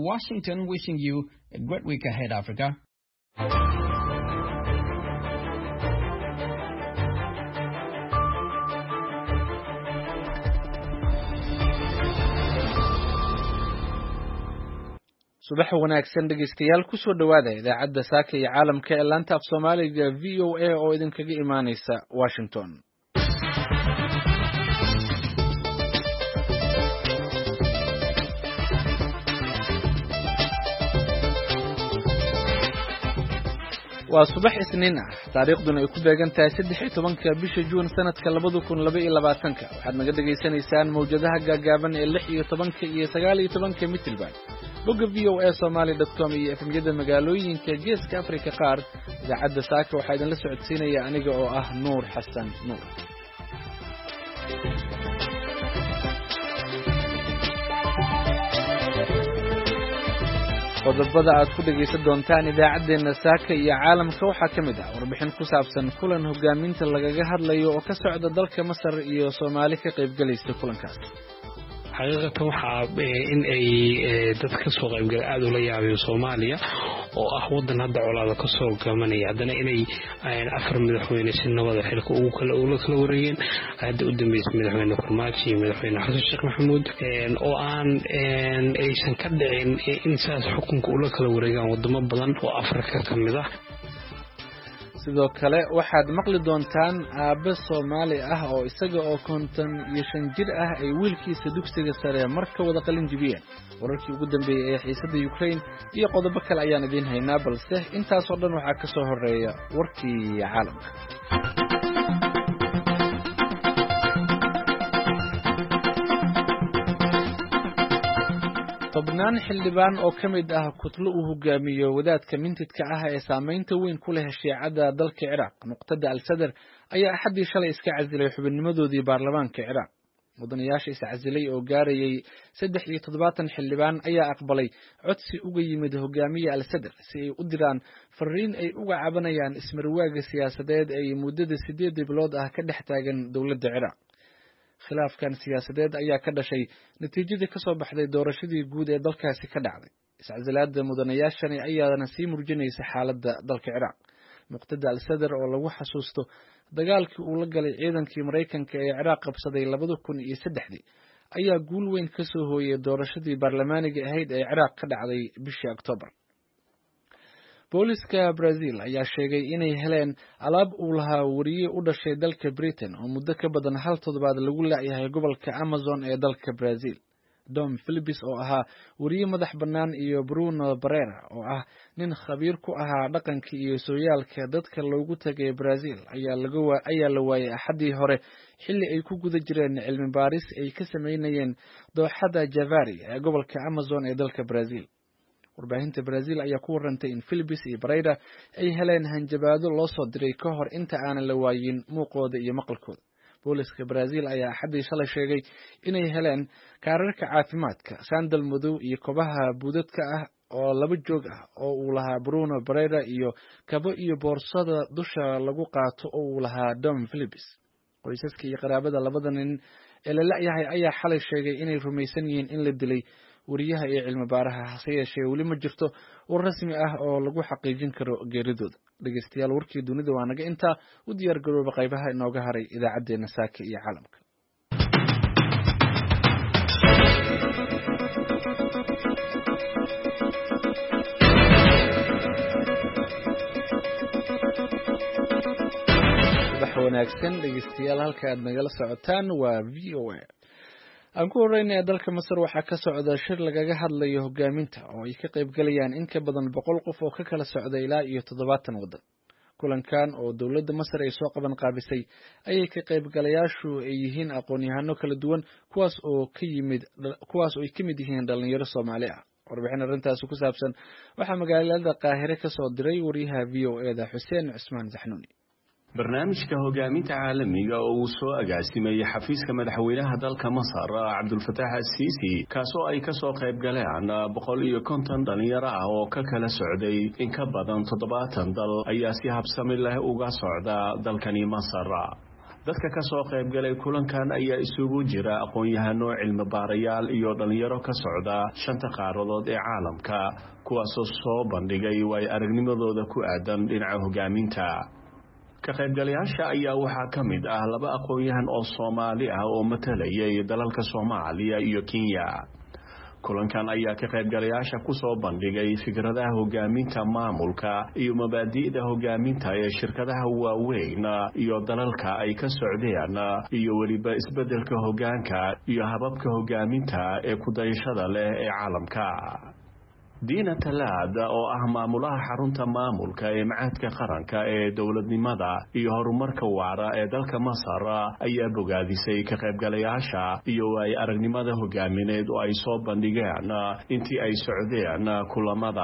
Washington wishing you a great week ahead, Africa. subax wanaagsan dhegeystayaal ku soo dhawaada idaacadda saaka iyo caalamka ee laanta af Soomaaliga VOA oo idinkaga imaaneysa Washington. waa subax isniin ah taariikhduna ay ku beegan tahay 13 bisha Juun sanadka 2022 waxaad naga dhageysanaysaan mowjadaha gaagaaban ee 16 iyo 19 mitirban bogga voasomali.com iyo efemyada magaalooyinka geeska Afrika qaar idaacadda saaka waxaa idin la socodsiinaya aniga oo ah Nuur Xasan Nuur. qodobada aad ku dhageysan doontaan idaacadeena saaka iyo caalamka waxaa ka mid ah warbixin ku saabsan kulan hogaaminta lagaga hadlayo oo ka socda dalka Masar iyo Soomaali ka qayb galaysta kulankaas. xaqiiqatan waxaa in ay dad ka soo qayb galay aad u la yaabay Soomaaliya oo ah wadan hadda colaado ka soo gamanaya haddana inay afar madaxweyne si nabad ah xilka ugu kala wareegeen hadda u dambeysay madaxweyne Farmaajo iyo madaxweyne Xasan Sheekh Maxamuud oo aan aysan ka dhicin in saas xukunka ula kala wareegaan wadamo badan oo Afrika ka mid ah. sidoo kale waxaad maqli doontaan aabe Soomaali ah oo isaga oo 55 jir ah ay wiilkiisa dugsiga sare marka wada qalin jibiyeen wararkii ugu dambeeyay ee xiisadda Ukraine iyo qodobo kale ayaan idin haynaa balse intaas oo dhan waxaa ka soo horeeya warkii caalamka. tobnaan xildhibaan oo ka mid ah kutlo uu hogaamiyo wadaadka mintidka ah ee saameynta weyn ku leh shiicada dalka Ciraaq Muqtada al-Sadr ayaa axadii shalay iska casilay xubinnimadoodii baarlamaanka Ciraaq. mudanayaasha is casilay oo gaarayay 73 xildhibaan ayaa aqbalay codsi uga yimid hogaamiye al-Sadr si ay u diraan fariin ay uga cabanayaan ismarwaaga siyaasadeed ay muddada 8 bilood ah ka dhex taagan dowladda Ciraaq. khilaafkan siyaasadeed ayaa ka dhashay natiijadii ka soo baxday doorashadii guud ee dalkaasi ka dhacday. iscasilaadda mudanayaashani ayaana sii murjinaysa xaaladda dalka Ciraaq. Muqtada al-Sadr oo lagu xasuusto dagaalkii uu la galay ciidankii Mareykanka ee Ciraaq qabsaday 2003 ayaa guul weyn ka soo hooyay doorashadii baarlamaaniga ahayd ee Ciraaq ka dhacday bishii Oktoobar. booliska Brazil ayaa sheegay inay heleen alaab uu lahaa wariye u dhashay dalka Britain oo muddo ka badan hal toddobaad lagu leeyahay gobolka Amazon ee dalka Brazil. Dom Phillips oo ahaa wariye madax bannaan iyo Bruno Barreira oo ah nin khabiir ku ahaa dhaqanka iyo sooyaalka dadka loogu tagay Brazil ayaa la waayay axadii hore xilli ay ku guda jireen cilmi baaris ay ka sameynayeen dooxada Javari ee gobolka Amazon ee dalka Brazil. warbaahinta Brazil ayaa ku warantay in Phillips iyo Barreira ay heleen hanjabaado loo soo diray ka hor inta aanan la waayin muuqooda iyo maqalkooda. booliska Brazil ayaa axadii shalay sheegay inay heleen kaararka caafimaadka, sandal madow iyo kobaha buudadka ah oo laba joog ah oo uu lahaa Bruno Barreira iyo kabo iyo boorsada dusha lagu qaato oo uu lahaa Dom Phillips. qoysaska iyo qaraabada labada nin ee la leeyahay ayaa xalay sheegay inay rumaysan yihiin in la dilay wariyaha iyo cilmi baaraha hase yeeshee weli ma jirto war rasmi ah oo lagu xaqiijin karo geeridooda. dhegeystayaal warkii dunida waa naga intaa u diyaar garooba qaybaha inooga haray idaacadeena saaka iyo caalamka. subax wanaagsan dhegeystayaal halka aad nagala socotaan waa VOA. aan ku horeynay dalka Masar waxaa ka socda shir lagaga hadlayo hogaaminta oo ay ka qayb galayaan in ka badan 100 qof oo ka kala socda ilaa iyo 70 wadan. kulankan oo dowladda Masar ay soo qaban qaabisay ayay ka qayb galayaashu ay yihiin aqoon-yahano kala duwan kuwaas oo ay ka mid yihiin dhalinyaro Soomaali ah. warbixin arrintaas ku saabsan waxaa magaalada Qaahire ka soo diray wariyaha VOA-da Xuseen Cusmaan Zaxnuuni. barnaamijka hogaaminta caalamiga oo uu soo agaasimay xafiiska madaxweynaha dalka Masar Cabdulfataax Al-Siisi kaasoo ay ka soo qayb galeen 150 dhalinyaro ah oo ka kala socday in ka badan 70 dal ayaa si habsami leh uga socda dalkani Masar. dadka ka soo qaybgalay kulankan ayaa isugu jira aqoon-yahano cilmi baarayaal iyo dhalinyaro ka socda 5 qaaradood ee caalamka kuwaasoo soo bandhigay way aragnimadooda ku aadan dhinaca hogaaminta ka qaybgalayaasha ayaa waxaa ka mid ah 2 aqoon-yahan oo Soomaali ah oo matalayay dalalka Soomaaliya iyo Kenya kulankan ayaa ka qaybgalayaasha ku soo bandhigay fikradaha hogaaminta maamulka iyo mabaadi'da hogaaminta ee shirkadaha waaweyn iyo dalalka ay ka socdeen iyo waliba isbedelka hogaanka iyo hababka hogaaminta ee ku dayashada leh ee caalamka Diina Talaada oo ah maamulaha xarunta maamulka ee macadka qaranka ee dawladnimada iyo horumarka waara ee dalka Masar ayaa bogaadisay ka qaybgalayaasha iyo ay aragnimada hogaamineed oo ay soo bandhigeen intii ay socdeen kulamada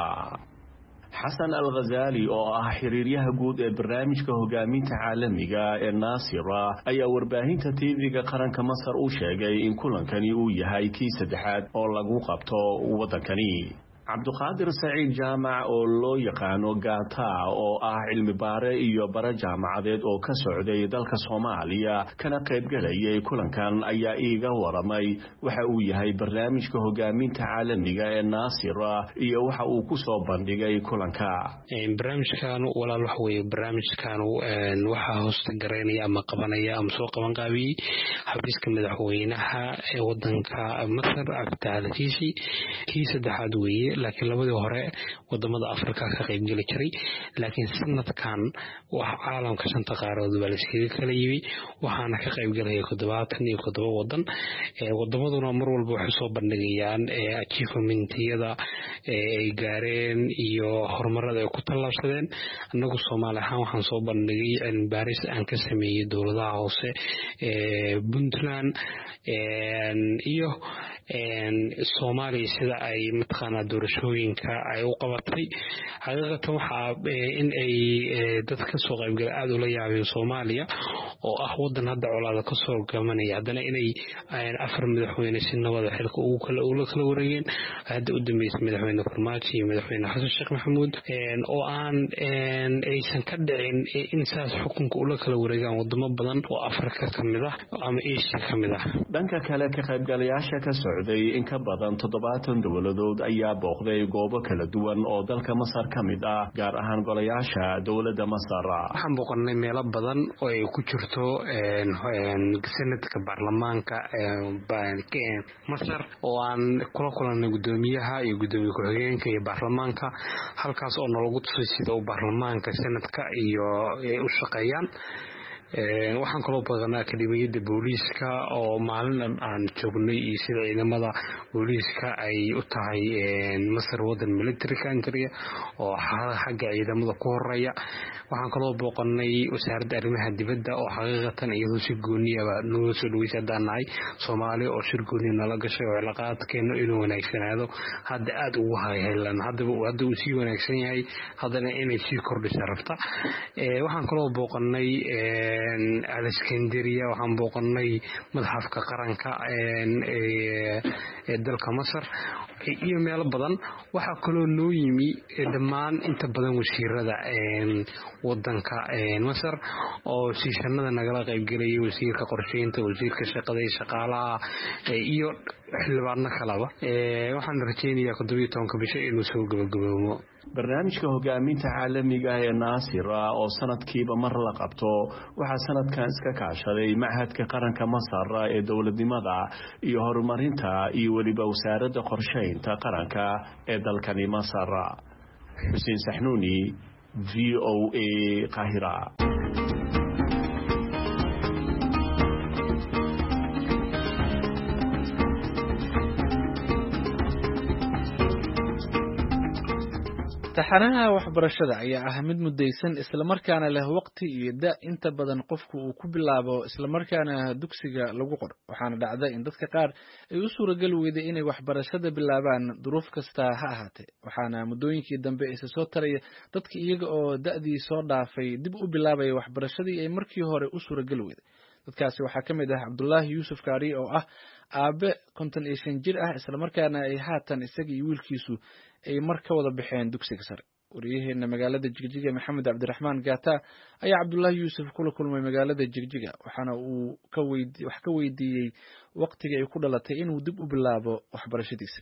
Xasan Al-Ghazali oo ah xiriiryaha guud ee barnaamijka hogaaminta caalamiga ee Naasira ayaa warbaahinta TV-ga qaranka Masar u sheegay in kulankani uu yahay kii 3aad oo lagu qabto wadankani Cabduqaadir Saciid Jaamac oo loo yaqaano Gaata oo ah cilmi baare iyo bara jaamacadeed oo ka socday dalka Soomaaliya kana qayb galayay kulankan ayaa iiga waramay waxa uu yahay barnaamijka hogaaminta caalamiga ee Naasira iyo waxa uu ku soo bandhigay kulanka barnaamijkan walaal wax weeye barnaamijkan waxa hoosta gareynaya ama qabanaya ama soo qaban qaabiyay xafiiska madaxweynaha ee wadanka Masar Abdul Aziz kii 3aad weeye laakiin labadii hore wadamada Afrika ka qayb gali jiray laakiin sanadkan wax caalamka 5 qaaradood baa la iskaga kala yimi waxaana ka qayb galay 77 wadan wadamaduna mar walba waxay soo bandhigayaan achievementiyada ay gaareen iyo horumarada ay ku tallaabsadeen anagu Soomaali ahaan waxaan soo bandhigay in Paris aan ka sameeyay dawladaha hoose Puntland iyo Soomaaliya sida ay matqaana doorashooyinka ay u qabatay xaqiiqatan waxa in ay dadka soo qayb galay aad u la yaabeen Soomaaliya oo ah wadan hadda colaada ka soo gamanaya hadana inay 4 madaxweyne si nabad xilka ugu kala wareegeen hadda u dambeysay madaxweyne Farmaajo iyo madaxweyne Xasan Sheekh Maxamuud oo aan aysan ka dhicin in saas xukunka ula kala wareegaan wadamo badan oo Afrika kamid ah ama Asia kamid ah dhanka kale ka qaybgalayaasha ka socday in ka badan 70 dawladood ayaa booqday goobo kala duwan oo dalka Masar kamid ah gaar ahaan golayaasha dawladda Masar waxaan booqanay meelo badan oo ay ku jirto sanadka baarlamaanka Masar oo aan kula kulanay gudoomiyaha iyo gudoomiye ku-xigeenka iyo baarlamaanka halkaas oo nalagu tusay sida uu baarlamaanka sanadka iyo u shaqeeyaan waxaan kaloo booqanay akademiyada booliiska oo maalin aan joognay iyo sida ciidamada booliiska ay u tahay Masar wadan military country oo xagga ciidamada ku horeeya waxaan kaloo booqanay wasaaradda arrimaha dibadda oo xaqiiqatan iyadoo si gooniya noo soo dhaweysay danaay Soomaali oo shir gooni nala gashay oo cilaaqaadkeena inuu wanaagsanaado hadda aad ugu haylan hadda uu si wanaagsan yahay hadana inay si kordhiso rabta waxaan kaloo booqanay Alexandria waxaan booqanay madxafka qaranka ee dalka Masar iyo meel badan waxa kaloo noo yimi dhamaan inta badan wasiirada wadanka Masar oo siishanada nagala qayb galay wasiirka qorsheynta wasiirka shaqada iyo shaqaalaha iyo xildhibaano kalaba waxaan rajeynayaa 17 bisha inuu soo gabagaboomo barnaamijka hogaaminta caalamiga ee Naasira oo sanadkiiba mar la qabto waxa sanadkan iska kaashaday Machadka Qaranka Masar ee dawladnimada iyo horumarinta iyo waliba wasaaradda qorsheynta qaranka ee dalkani Masar Xuseen Saxnuuni VOA Qahira taxanaha waxbarashada ayaa ah mid mudaysan isla markaana leh waqti iyo inta badan qofku uu ku bilaabo isla markaana dugsiga lagu qoro waxaana dhacda in dadka qaar ay u suuragal weyday inay waxbarashada bilaabaan duruuf kasta ha ahaatee waxaana muddooyinkii dambe isa soo taraya dadka iyaga oo da'dii soo dhaafay dib u bilaabaya waxbarashadii ay markii hore u suuragal weyday dadkaasi waxaa ka mid ah Cabdullaahi Yuusuf Kaari oo ah aabe 55 jir ah isla markaana ay haatan isaga iyo wiilkiisu ay mar ka wada baxeen dugsiga sare waryaheena magaalada Jigjiga Maxamed Cabdiraxmaan Gaata ayaa Cabdullaahi Yuusuf kula kulmay magaalada Jigjiga waxaana uu wax ka weydiiyey waqtiga ay ku dhalatay inuu dib u bilaabo waxbarashadiisa.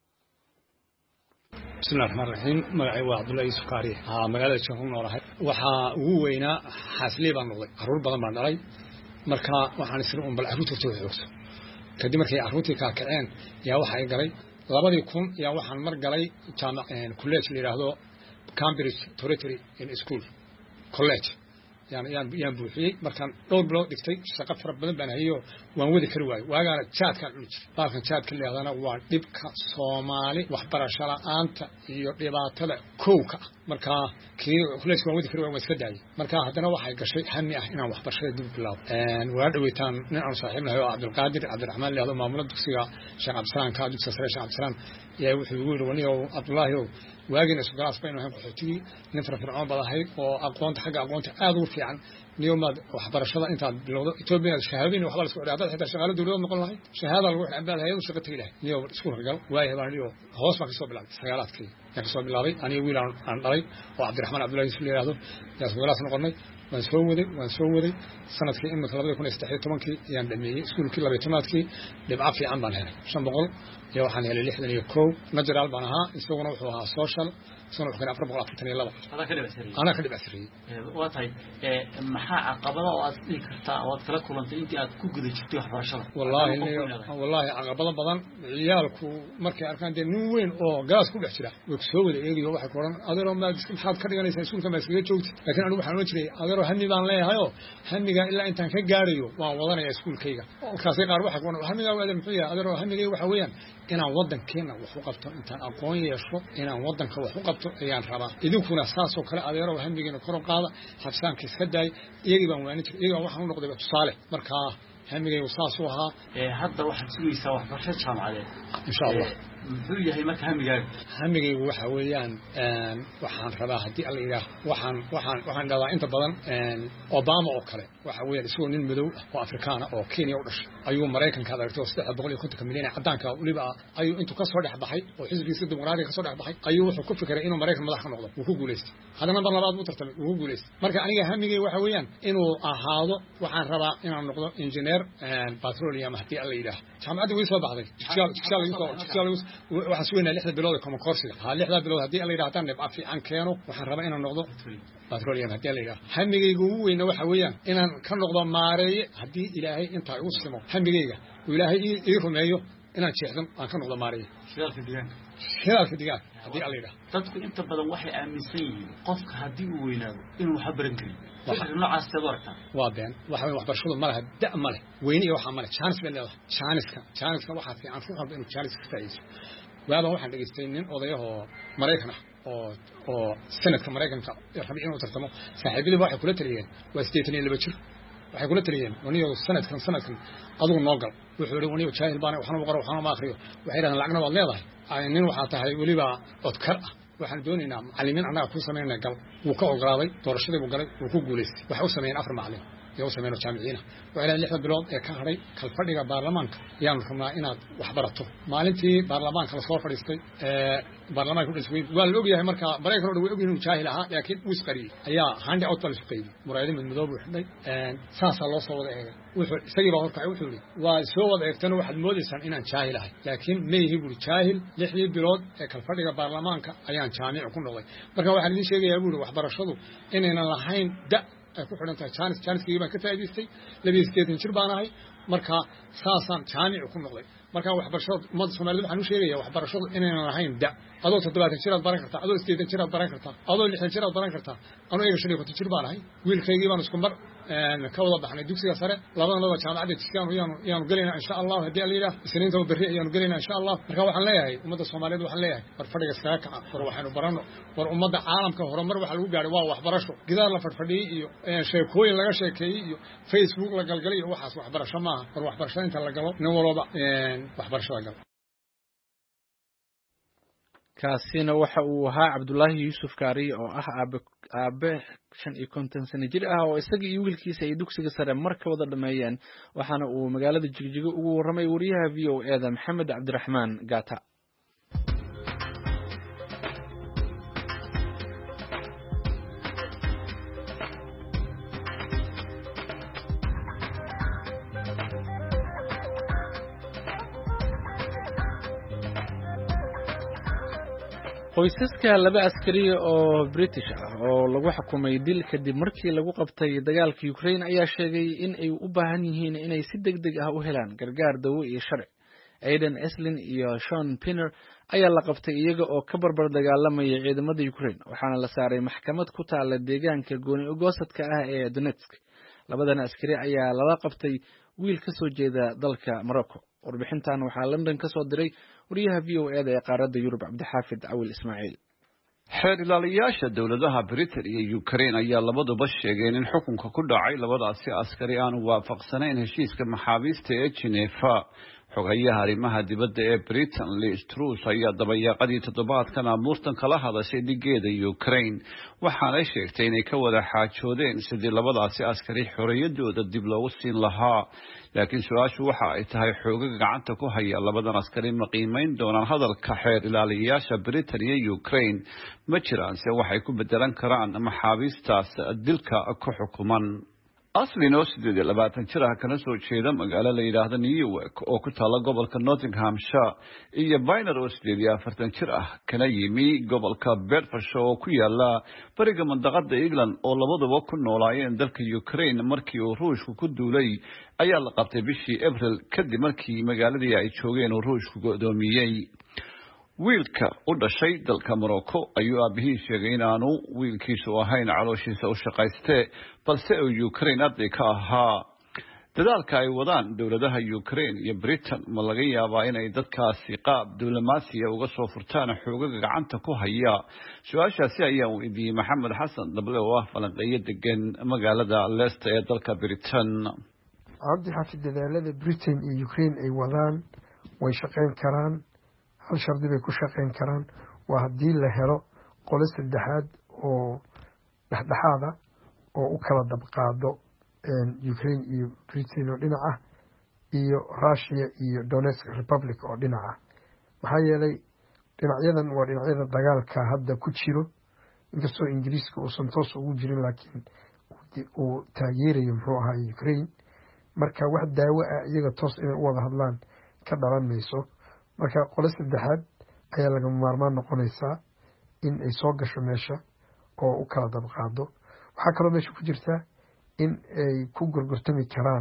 بسم الله الرحمن الرحيم magacay waa Cabdullaahi Yuusuf Kaari magaalada Jigjiga noolahay waxa ugu weynaa xaaslee baan noqday caruur badan baan dhalay marka waxaan isla bal caruurta joogto kadib markay caruurtii ka kaceen yaa waxa ay galay 2000 yaa waxaan mar galay jaamac college la yiraahdo Cambridge Territory in School College yaan buuxiyay markaan dhowr bilood dhigtay shaqo fara badan baan hayo waan wadi kari waayay waagaana jaadkan u jiray baalkan jaadka leedana waa dhibka Soomaali waxbarasho la'aanta iyo dhibaatada kowka marka kii college waan wadi kari waayay iska daayay marka haddana waxay gashay hami ah inaan waxbarashada dib u bilaabo waa dhaweytaan nin aan saaxiibnahay oo Cabdulqaadir Cabdiraxmaan leeyahay maamulada dugsiga Sheekh Cabdisalaam ka dugsiga sare Sheekh Cabdisalaam yaa wuxuu ugu yiri Cabdullaahi waagina sugaas baynu ahayn qaxootigii nin firfircoon badahay oo aqoonta xagga aqoonta aad u fiican niyomad waxbarashada inta bilowdo Itoobiya shahaadin waxba la soo dhigay xitaa shaqaale dawladda noqon lahayd shahaada lagu xambaal hay'ad shaqo tagay lahayd niyo isku horgal waay baan niyo hoos ma ka soo bilaabay sagaalaadkii ka soo bilaabay aniga wiil aan dhalay oo Cabdiraxmaan Cabdullaahi Yuusuf leeyahay yaa sugaas noqonay waan soo waday sanadkii imika 2013 yaan dhameeyay iskuulkii 12aadkii dhibco fiican baan helay 500 iyo waxaan helay 61 najraal baan ahaa isaguna wuxuu ahaa social sano kan 442 ana ka dhibasri waa tahay maxaa caqabado oo aad dhigi kartaa oo aad kala kulantay intii aad ku guda jirtay waxbarashada wallahi caqabado badan ciyaalku markay arkaan nin weyn oo gaas ku dhex jira way soo wada eegayo waxay qoran adeero ma maxaad ka dhiganaysaa iskuulka ma iskaga joogtay laakiin anigu waxaan oran jiray adeero hami baan leeyahay oo hamiga ilaa intaan ka gaarayo waan wadanaya iskuulkayga kaasay qaar waxa qoran hamiga waa muxuu yahay adeero hamigay waxa weeyaan inaan wadankeena wax u qabto intaan aqoon yeesho inaan wadanka wax u qabto ayaan rabaa idinkuna saasoo kale adeero hamigeena kor u qaada habsaanka iska daay iyagii baan waani jiray iyaga waxaan u noqday tusaale marka hamigay saasoo ahaa hadda waxaad sugaysaa waxbarasho jaamacadeed insha Allah muxuu yahay marka hamigay waxa weeyaan waxaan rabaa hadii alla yiraahdo waxaan dhadaa inta badan Obama oo kale waxa weeyaan isagoo nin madow oo Afrikaan oo Kenya u dhashay ayuu Mareykanka adeegtay 350 milyan cadaanka waliba ayuu intuu ka soo dhaxbaxay oo xisbigiisa dimuqraadiga ka soo dhaxbaxay ayuu wuxuu ku fikiray inuu Mareykan madax ka noqdo uu ku guuleystay hadana mar labaad uu tartamay uu ku guuleystay marka aniga hamigay waxa weeyaan inuu ahaado waxaan rabaa inaan noqdo engineer petroleum hadii alla yiraahdo jaamacadda way soo baxday waxaan suuynaa 6 bilood kama koorsiga 6 bilood hadii alla yiraahdo nib fiican keeno waxaan rabaa inaan noqdo petroleum hadii alla yiraahdo hamigaygu ugu weyn waxa weeyaan inaan ka noqdo maareeye hadii Ilaahay inta igu simo hamigayga oo Ilaahay ii rumeeyo inaan jeexdan aan ka noqdo maareeye shiraalka digaag hadii alla yiraahdo dadku inta badan waxay aaminsan yihiin qofka hadii uu weynaado inuu wax baran karo waxa noocaas tabarta waa been waxa waxbarashadu ma laha da ma leh weyni waxa ma leh chance baa leedahay chance waxa fiican ruux walba inuu chance ka faa'iido waaban waxaan dhageystay nin odayaho Mareykan ah oo sanadka Mareykanka rabay inuu tartamo saaxiibadii waxay kula taliyeen waa 82 jir waxay kula taliyeen waniyo sanadkan adigu noo gal wuxuu yiri waniyo jaahil baan waxaan u qoro waxaan ma akhriyo waxay yiraahdeen lacagna waad leedahay nin waxa tahay waliba odkar ah waxaan doonaynaa macallimiin anaga ku sameeynaa gal wuu ka ogolaaday doorashadii uu galay wuu ku guuleystay waxa uu sameeyay 4 macallin iyo sameeyay jaamiciina waxay 6 bilood ee ka haray kalfadhiga baarlamaanka yaan rabnaa inaad wax barato maalintii baarlamaanka la soo fadhiistay baarlamaanka u dhisay waa la ogyahay marka Mareykan oo way ogyihiin jaahil ahaa laakiin uu isqari ayaa handi out bal isqeeyay muraayada mid madoob u xidhay saasa loo soo wada eegay wuxuu isagii baa horkacay wuxuu yiri waa soo wada eegtana waxaad moodaysaan inaan jaahil ahay laakiin meehi buu jaahil 6 bilood ee kalfadhiga baarlamaanka ayaan jaamic ku noqday marka waxaan idin sheegayaa buu waxbarashadu inaynan lahayn da ku xidhantahay chance-kii baan ka faa'iideystay 28 jir baan ahay marka saasaan jaamic ku noqday marka waxbarashada ummadda Soomaaliyeed waxaan u sheegayaa waxbarashadu inaynan lahayn da adoo 70 jir aad baran kartaa adoo 80 jir aad baran kartaa adoo 60 jir aad baran kartaa anoo iga 50 jir baan ahay wiilkaygii baan isku mar ka wada baxnay dugsiga sare labadaba jaamacadda Tiskiano yaanu galayna insha Allah hadii alla yiraahdo isniinta bari yaanu galayna insha Allah marka waxaan leeyahay ummadda Soomaaliyeed waxaan leeyahay war fadhiga saaka war waxaanu barano war ummadda caalamka horumar waxa lagu gaaray waa waxbarasho gidaar la fadhiyay iyo sheekooyin laga sheekeeyay iyo Facebook la galgalay iyo waxaas waxbarasho ma war waxbarasho inta la galo nin walba waxbarashada gal kaasina waxa uu ahaa Cabdullaahi Yuusuf Kaari oo ah aabe 55 sano jir ah oo isaga iyo wiilkiisa ay dugsiga sare marka wada dhameeyeen waxaana uu magaalada Jigjiga ugu waramay wariyaha VOA Maxamed Cabdiraxmaan Gaata qoysaska laba askari oo British ah oo lagu xukumay dil kadib markii lagu qabtay dagaalka Ukraine ayaa sheegay in ay u baahan yihiin inay si degdeg ah u helaan gargaar dawo iyo sharci. Aidan Eslin iyo Sean Pinner ayaa la qabtay iyaga oo ka barbar dagaalamaya ciidamada Ukraine waxaana la saaray maxkamad ku taala deegaanka gooni ogoosadka ah ee Donetsk. Labadan askari ayaa lala qabtay wiil ka soo jeeda dalka Morocco. warbixintan waxaa London ka soo diray wariyaha VOA ee qaaradda Yurub Cabdixaafid Awil Ismaaciil. xeer ilaaliyaasha dowladaha Britain iyo Ukraine ayaa labaduba sheegeen in xukunka ku dhacay labadaasi askari aan waafaqsanayn heshiiska maxaabiista ee Geneva. xogayaha arrimaha dibadda ee Britain Liz Truss ayaa dabayaaqadii toddobaadkan amuurtan kala hadashay dhigeeda Ukraine waxaana sheegtay inay ka wada xaajoodeen sidii labadaasi askari xorriyadooda dib loogu siin lahaa. laakiin su-aashu waxa ay tahay xoogaga gacanta ku haya labadan askari ma qiimeyn doonaan hadalka xeer ilaaliyaasha Britain iyo Ukraine ma jiraan se waxay ku bedelan karaan maxaabiistaas dilka ku xukuman. Aslin oo 28 jir ah kana soo jeeda magaalo la yiraahdo Newark oo ku taala gobolka Nottinghamshire iyo Byner oo 48 jir ah kana yimi gobolka Bedfordshire oo ku yaala bariga mandaqada England oo labaduba ku noolaayeen dalka Ukraine markii uu Ruushku ku duulay ayaa la qabtay bishii April kadib markii magaaladii ay joogeen uu Ruushku go'doomiyay. wiilka u dhashay dalka Morocco ayuu aabihii sheegay inaanu wiilkiisu ahayn calooshiisa u shaqaystay balse uu Ukraine arday ka ahaa. dadaalka ay wadaan dowladaha Ukraine iyo Britain ma laga yaabaa inay dadkaasi qaab diblomaasiya uga soo furtaan xoogaga gacanta ku haya. su-aashaasi ayaan weydiiyey Maxamed Xasan Dable oo ah falanqeeye degan magaalada Leicester ee dalka Britain. cabdi xafid dadaalada Britain iyo Ukraine ay wadaan way shaqeyn karaan. hal shardi bay ku shaqeyn karaan waa haddii la helo qolo saddexaad oo dhexdhexaada oo u kala dabqaado Ukraine iyo Britain oo dhinaca iyo Russia iyo Donetsk Republic oo dhinaca. maxaa yeelay dhinacyadan waa dhinacyada dagaalka hadda ku jiro inkastoo Ingiriiska uusan toos ugu jirin laakiin uu taageerayo muxuu ahaa Ukraine. marka wax daawo ah iyaga toos inay u wada hadlaan ka dhalan mayso. marka qolo saddexaad ayaa laga maarmaan noqonaysaa in ay soo gasho meesha oo u kala dabqaado. waxaa kaloo meesha ku jirta in ay ku gorgortami karaan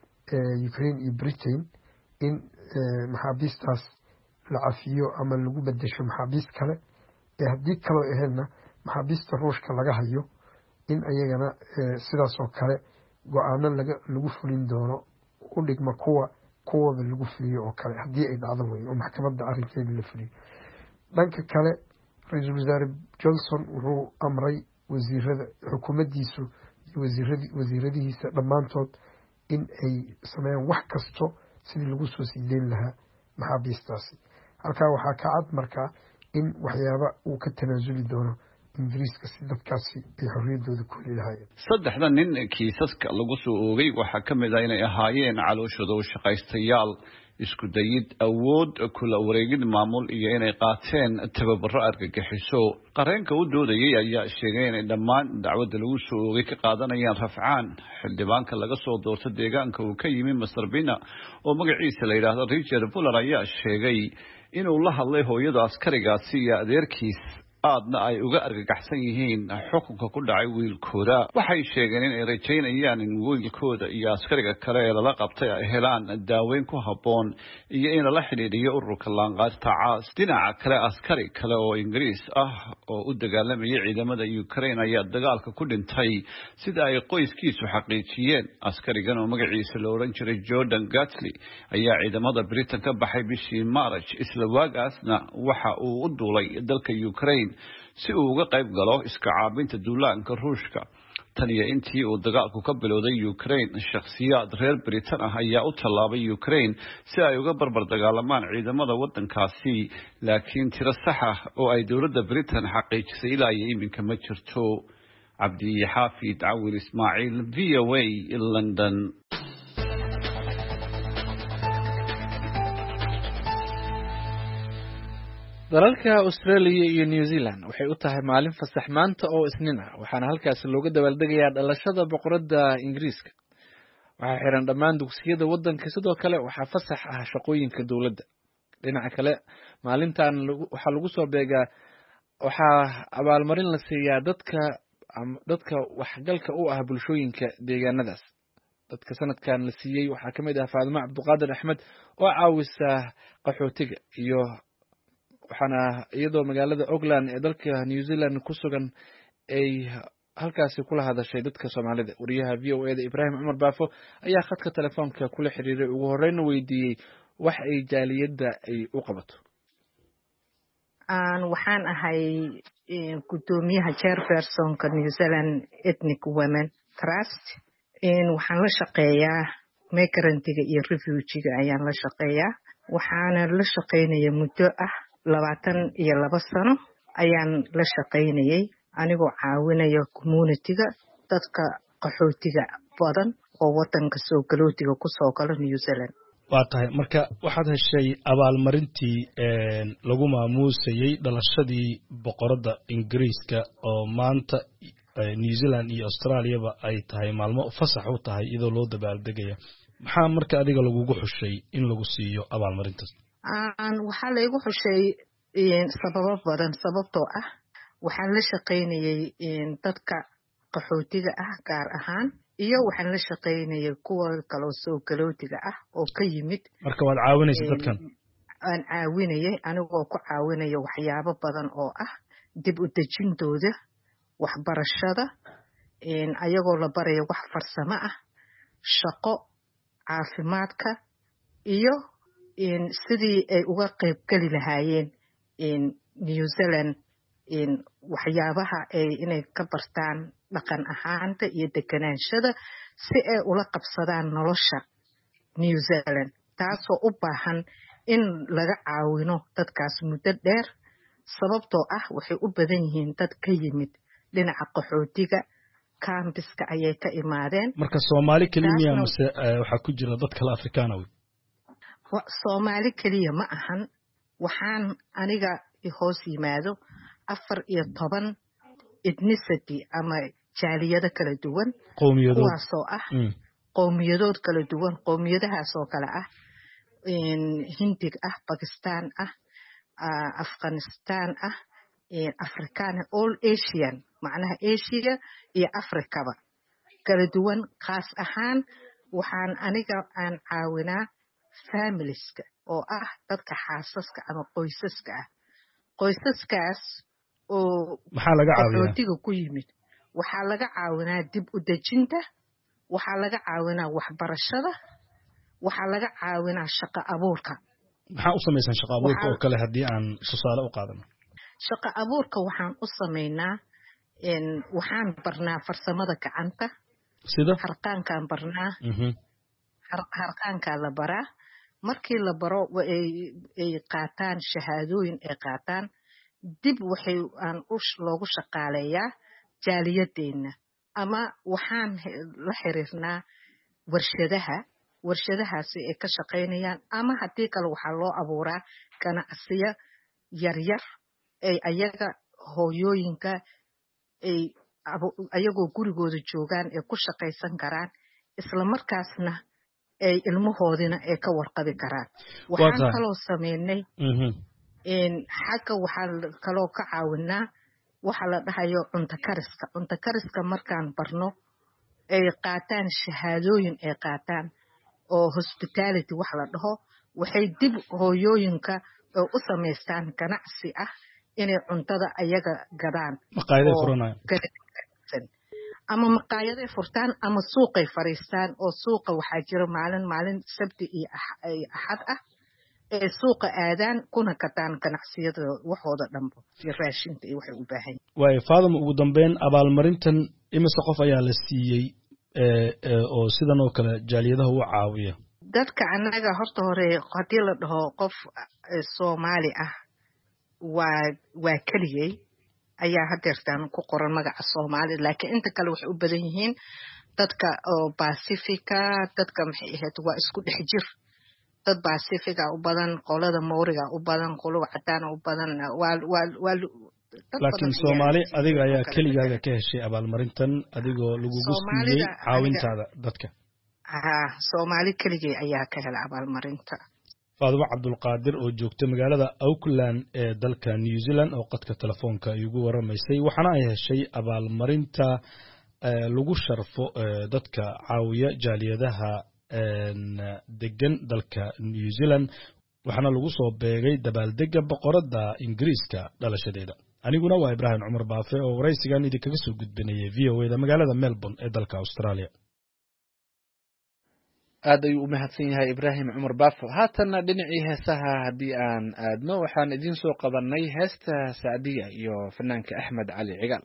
Ukraine iyo Britain in maxaabiistaas la cafiyo ama lagu bedesho maxaabiist kale haddii kaloo ahaydna maxaabiista Ruushka laga hayo in ayagana sidaas oo kale go-aano lagu fulin doono u dhigma kuwooda lagu fuliyo oo kale haddii ay dhacdo weyn oo maxkamadda arrinkeeda la fuliyo. dhanka kale ra-iisul wasaare Johnson wuxuu amray wasiirada xukuumaddiisu iyo wasiiradihiisa dhammaantood in ay sameeyaan wax kasto sidii lagu soo sii deyn lahaa maxaabiistaasi. halkaa waxaa ka cad markaa in waxyaaba uu ka tanaasuli doono Ingiriiska si dadkaasi ay xorriyadooda ku heli lahaayeen. saddexda nin kiisaska lagu soo oogay waxaa ka mid ah inay ahaayeen calooshooda u shaqaystayaal isku dayid awood kula wareegid maamul iyo inay qaateen tababaro argagixiso. qareenka u doodayay ayaa sheegay inay dhammaan dacwadda lagu soo oogay ka qaadanayaan rafcaan. xildhibaanka laga soo doorto deegaanka uu ka yimi Masarbina oo magaciisa la yiraahdo Richard Fuller ayaa sheegay inuu la hadlay hooyada askarigaasi iyo adeerkiis aadna ay uga argagaxsan yihiin xukunka ku dhacay wiilkooda. waxay sheegeen in ay rajaynayaan in wiilkooda iyo askariga kale ee lala qabtay ay helaan daaweyn ku habboon iyo in lala xidhiidhiyo ururka laanqaadta cas. dhinaca kale askari kale oo Ingiriis ah oo u dagaalamaya ciidamada Ukraine ayaa dagaalka ku dhintay sida ay qoyskiisu xaqiijiyeen. askarigan oo magaciisa la oran jiray Jordan Gatley ayaa ciidamada Britain ka baxay bishii March isla waagaasna waxa uu u duulay dalka Ukraine si uu uga qayb galo iska caabinta duulaanka Ruushka. tan iyo intii uu dagaalku ka bilowday Ukraine shakhsiyaad reer Britain ah ayaa u tallaabay Ukraine si ay uga barbar dagaalamaan ciidamada waddankaasi laakiin tiro sax ah oo ay dowladda Britain xaqiijisay ilaa iminka ma jirto. Cabdixaafid Awil Ismaaciil VOA London. dalalka Australia iyo New Zealand waxay u tahay maalin fasax maanta oo Isniin ah waxaana halkaas looga dabaaldegayaa dhalashada boqoradda Ingiriiska. waxaa xiran dhammaan dugsiyada waddanka sidoo kale waxaa fasax ah shaqooyinka dowladda. dhinaca kale maalintan waxaa lagu soo beegaa waxaa abaalmarin la siiyaa dadka waxgalka u ah bulshooyinka deegaanadaas. dadka sanadkan la siiyey waxaa ka mid ah Faadimo Cabduqaadir Axmed oo caawisa qaxootiga, iyo waxaana iyadoo magaalada Auckland ee dalka New Zealand ku sugan ay halkaasi kula hadashay dadka Soomaalida. wariyaha VOA-da Ibraahim Cumar Baafo ayaa khadka telefoonka kula xiriiray, ugu horreyn weydiiyey wax ay jaaliyadda ay u qabato. waxaan ahay gudoomiyaha chairpersonka New Zealand Ethnic Women Trust. waxaan la shaqeeyaa migrantiga iyo refujiga ayaan la shaqeeyaa. waxaana la shaqaynaya muddo 22 sano ayaan la shaqaynayay, anigoo caawinaya communityga dadka qaxootiga badan oo wadanka soo galootiga ku soo gala New Zealand. waa tahay marka waxaad heshay abaalmarintii lagu maamuusayay dhalashadii boqoradda Ingiriiska oo maanta New Zealand iyo Australia-ba ay tahay maalmo fasax u tahay iyadoo loo dabaaldegaya. maxaa marka adiga lagugu xushay in lagu siiyo abaalmarintaas? waxaa laygu xushay sababo badan, sababtoo ah waxaan la shaqaynayay dadka qaxootiga ah gaar ahaan, iyo waxaan la shaqaynayay kuwa kaloo soo galootiga ah oo ka yimid. marka waad caawinaysa dadkan? aan caawinayay, anigoo ku caawinaya waxyaabo badan oo ah dib u dejintooda, waxbarashada, ayagoo la barayo wax farsamo ah, shaqo, caafimaadka, iyo sidii ay uga qayb geli lahaayeen New Zealand waxyaabaha inay ka bartaan dhaqan ahaanta iyo degenaanshada si ay ula qabsadaan nolosha New Zealand, taasoo u baahan in laga caawino dadkaas muddo dheer, sababtoo ah waxay u badan yihiin dad ka yimid dhinaca qaxootiga, cambiska ayay ka imaadeen. marka Soomaali kaliya mise waxaa ku jira dad kale Afrikaan ah? Soomaali kaliya ma ahan, waxaan aniga hoos yimaado 14 ethnicity ama jaaliyado kala duwan, kuwaasoo ah qowmiyadood kala duwan. qowmiyadahaasoo kale ah Hindig ah, Pakistan ah, Afghanistan ah, Afrikaan, all Asian, macnaha Asia iyo Afrikaba kala duwan. khaas ahaan waxaan aniga aan caawinaa familieska oo ah dadka xaasaska ama qoysaska ah. qoysaskaas oo maxaa laga caawiyaa? qaxootiga ku yimid waxaa laga caawinaa dib u dejinta, waxaa laga caawinaa waxbarashada, waxaa laga caawinaa shaqo abuurka. maxaa u samaysan shaqo abuurka oo kale haddii aan tusaale u qaadano? shaqo abuurka waxaan u samaynaa waxaan barnaa farsamada gacanta, sida harqaankaan barnaa. harqaankaa la baraa, markii la baro ay qaataan shahaadooyin ay qaataan, dib waxay loogu shaqaaleeyaa jaaliyadeenna, ama waxaan la xiriirnaa warshadahaasi ay ka shaqaynayaan, ama haddii kale waxaa loo abuuraa ganacsiyo yaryar ay ayaga hooyooyinka ayagoo gurigooda joogaan ay ku shaqaysan karaan, isla markaasna ay ilmahoodina ay ka warqabi karaan. waxaan kaloo sameynay xagga waxaan kaloo ka caawinaa waxa la dhahayo cunto kariska. cunto kariska markaan barno ay qaataan shahaadooyin ay qaataan oo hospitality wax la dhaho, waxay dib hooyooyinka u samaystaan ganacsi ah inay cuntada ayaga gadaan, maqaayaday furanayaan ama maqaayaday furtaan ama suuqay fariistaan. oo suuqa waxaa jira maalin sabti iyo axad ah ee suuqa aadaan kuna gataan ganacsiyada waxooda dhanba iyo raashinka iyo waxay u baahan yihiin. waayo Faadimo, ugu dambeyn abaalmarintan imise qof ayaa la siiyey oo sidan oo kale jaaliyadaha u caawiya? dadka annaga horta hore haddii la dhaho qof Soomaali ah waa keligay ayaa hadeertaan ku qoran magaca Soomaali, laakiin inta kale waxay u badan yihiin dadka oo Pacifica, dadka maxay ahayd waa isku dhex jir. dad Pacifica u badan, qolada Maoriga u badan, qolada cadaan u badan. laakiin Soomaali adiga ayaa keligaaga ka heshay abaalmarintan adigoo lagugu siiyey caawintaada dadka? Soomaali keligay ayaa ka helay abaalmarinta. faadimo cabdulqaadir oo joogta magaalada Auckland ee dalka New Zealand oo qadka telefoonka ay ugu waramaysay waxaana ay heshay abaalmarinta lagu sharfo dadka caawiya jaaliyadaha degan dalka New Zealand waxaana lagu soo beegay dabaaldega boqorada Ingiriiska dhalashadeeda aniguna waa Ibrahim Cumar Baafe oo waraysigan idinkaga soo gudbinayay VOA-da magaalada Melbourne ee dalka Australia aad ayuu u mahadsan yahay Ibrahim Cumar Baafe haatana dhinacii heesaha haddii aan aadno waxaan idin soo qabanay heesta Saadiya iyo fanaanka Axmed Cali Cigaal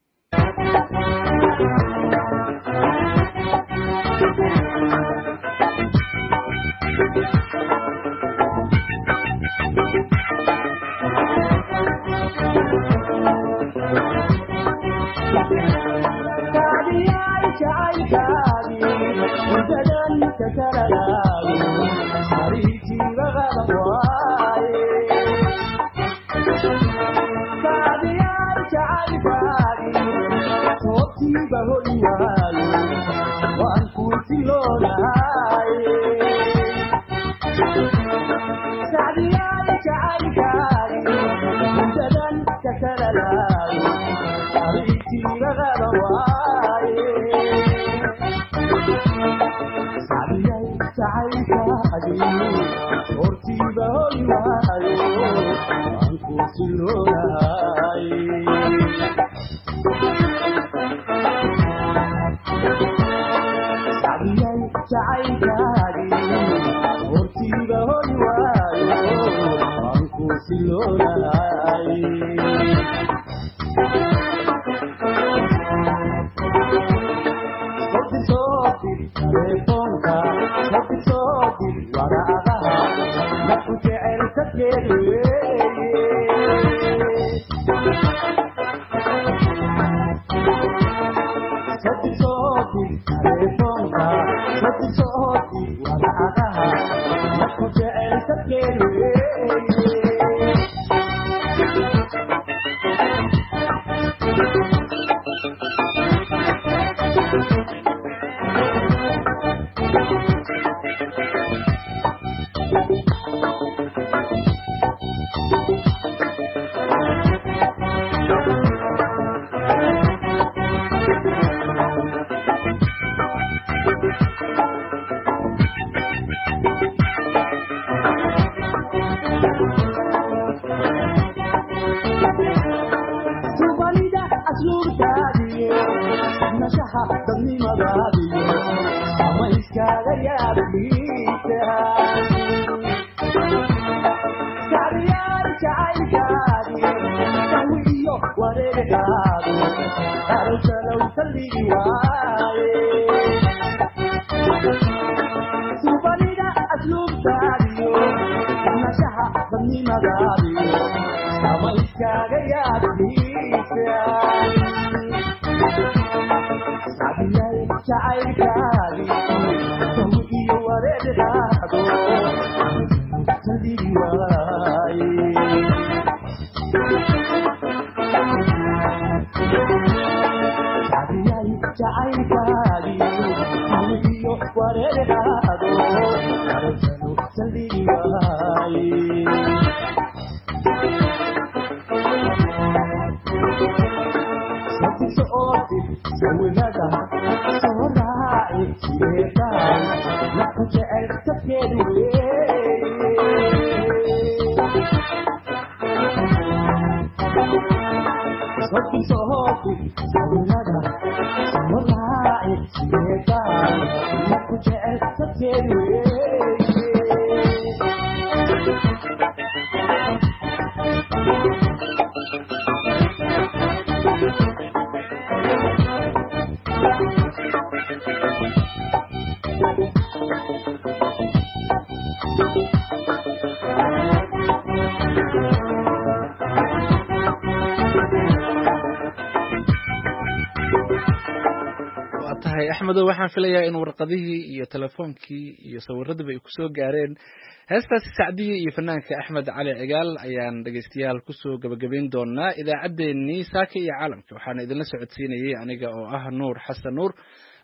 axmedo waxaan filayaa in warqadihii iyo telefoonkii iyo sawiradaba ay kusoo gaareen heestaasi sacdiya iyo fanaanka Axmed Cali Cigaal ayaan dhageystayaal kusoo gabagabayn doonaa idaacaddeenii saaka iyo caalamka waxaana idinla socodsiinayay aniga oo ah Nuur Xasan Nuur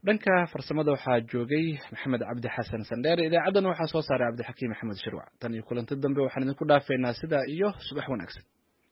dhanka farsamada waxaa joogay maxamed cabdi xasan sandheere idaacaddana waxaa soo saaray cabdixakiim maxamed shirwac tan iyo kulanti dambe waxaan idinku dhaafeynaa sidaa iyo subax wanaagsan.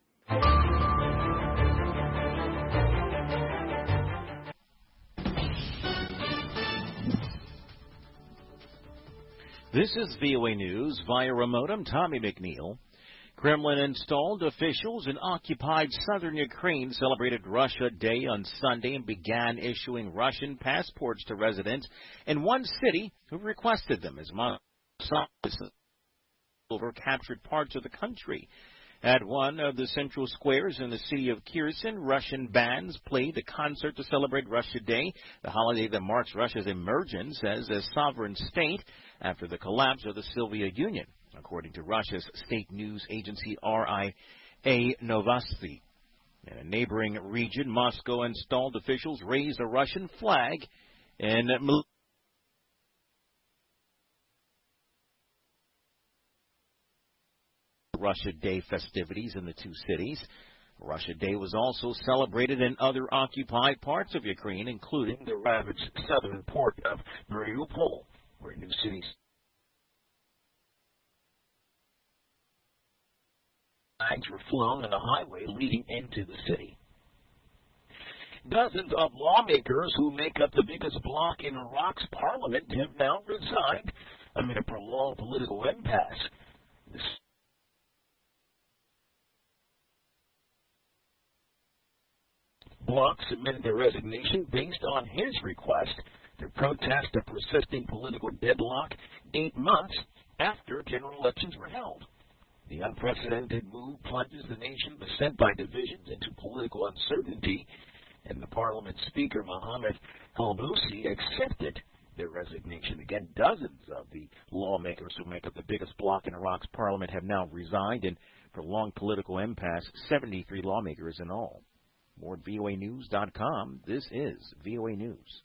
This is VOA News via remote. I'm Tommy McNeil. Kremlin installed officials in occupied southern Ukraine celebrated Russia Day on Sunday and began issuing Russian passports to residents in one city who requested them as Moscow captured parts of the country. At one of the central squares in the city of Kherson, Russian bands played a concert to celebrate Russia Day, the holiday that marks Russia's emergence as a sovereign state after the collapse of the Soviet Union, according to Russia's state news agency RIA Novosti. In a neighboring region, Moscow installed officials raised a Russian flag in Russia Day festivities in the two cities. Russia Day was also celebrated in other occupied parts of Ukraine, including the ravaged southern port of Mariupol, where new cities flags were flown on a highway leading into the city. Dozens of lawmakers who make up the biggest bloc in Iraq's parliament have now resigned amid a prolonged political impasse. This bloc submitted their resignation based on his request to protest a persisting political deadlock 8 months after general elections were held. The unprecedented move plunges the nation beset by divisions into political uncertainty, and the parliament speaker, Mohammed Halbousi, accepted their resignation. Again, dozens of the lawmakers who make up the biggest bloc in Iraq's parliament have now resigned in prolonged political impasse, 73 lawmakers in all. More at voanews.com. This is VOA News.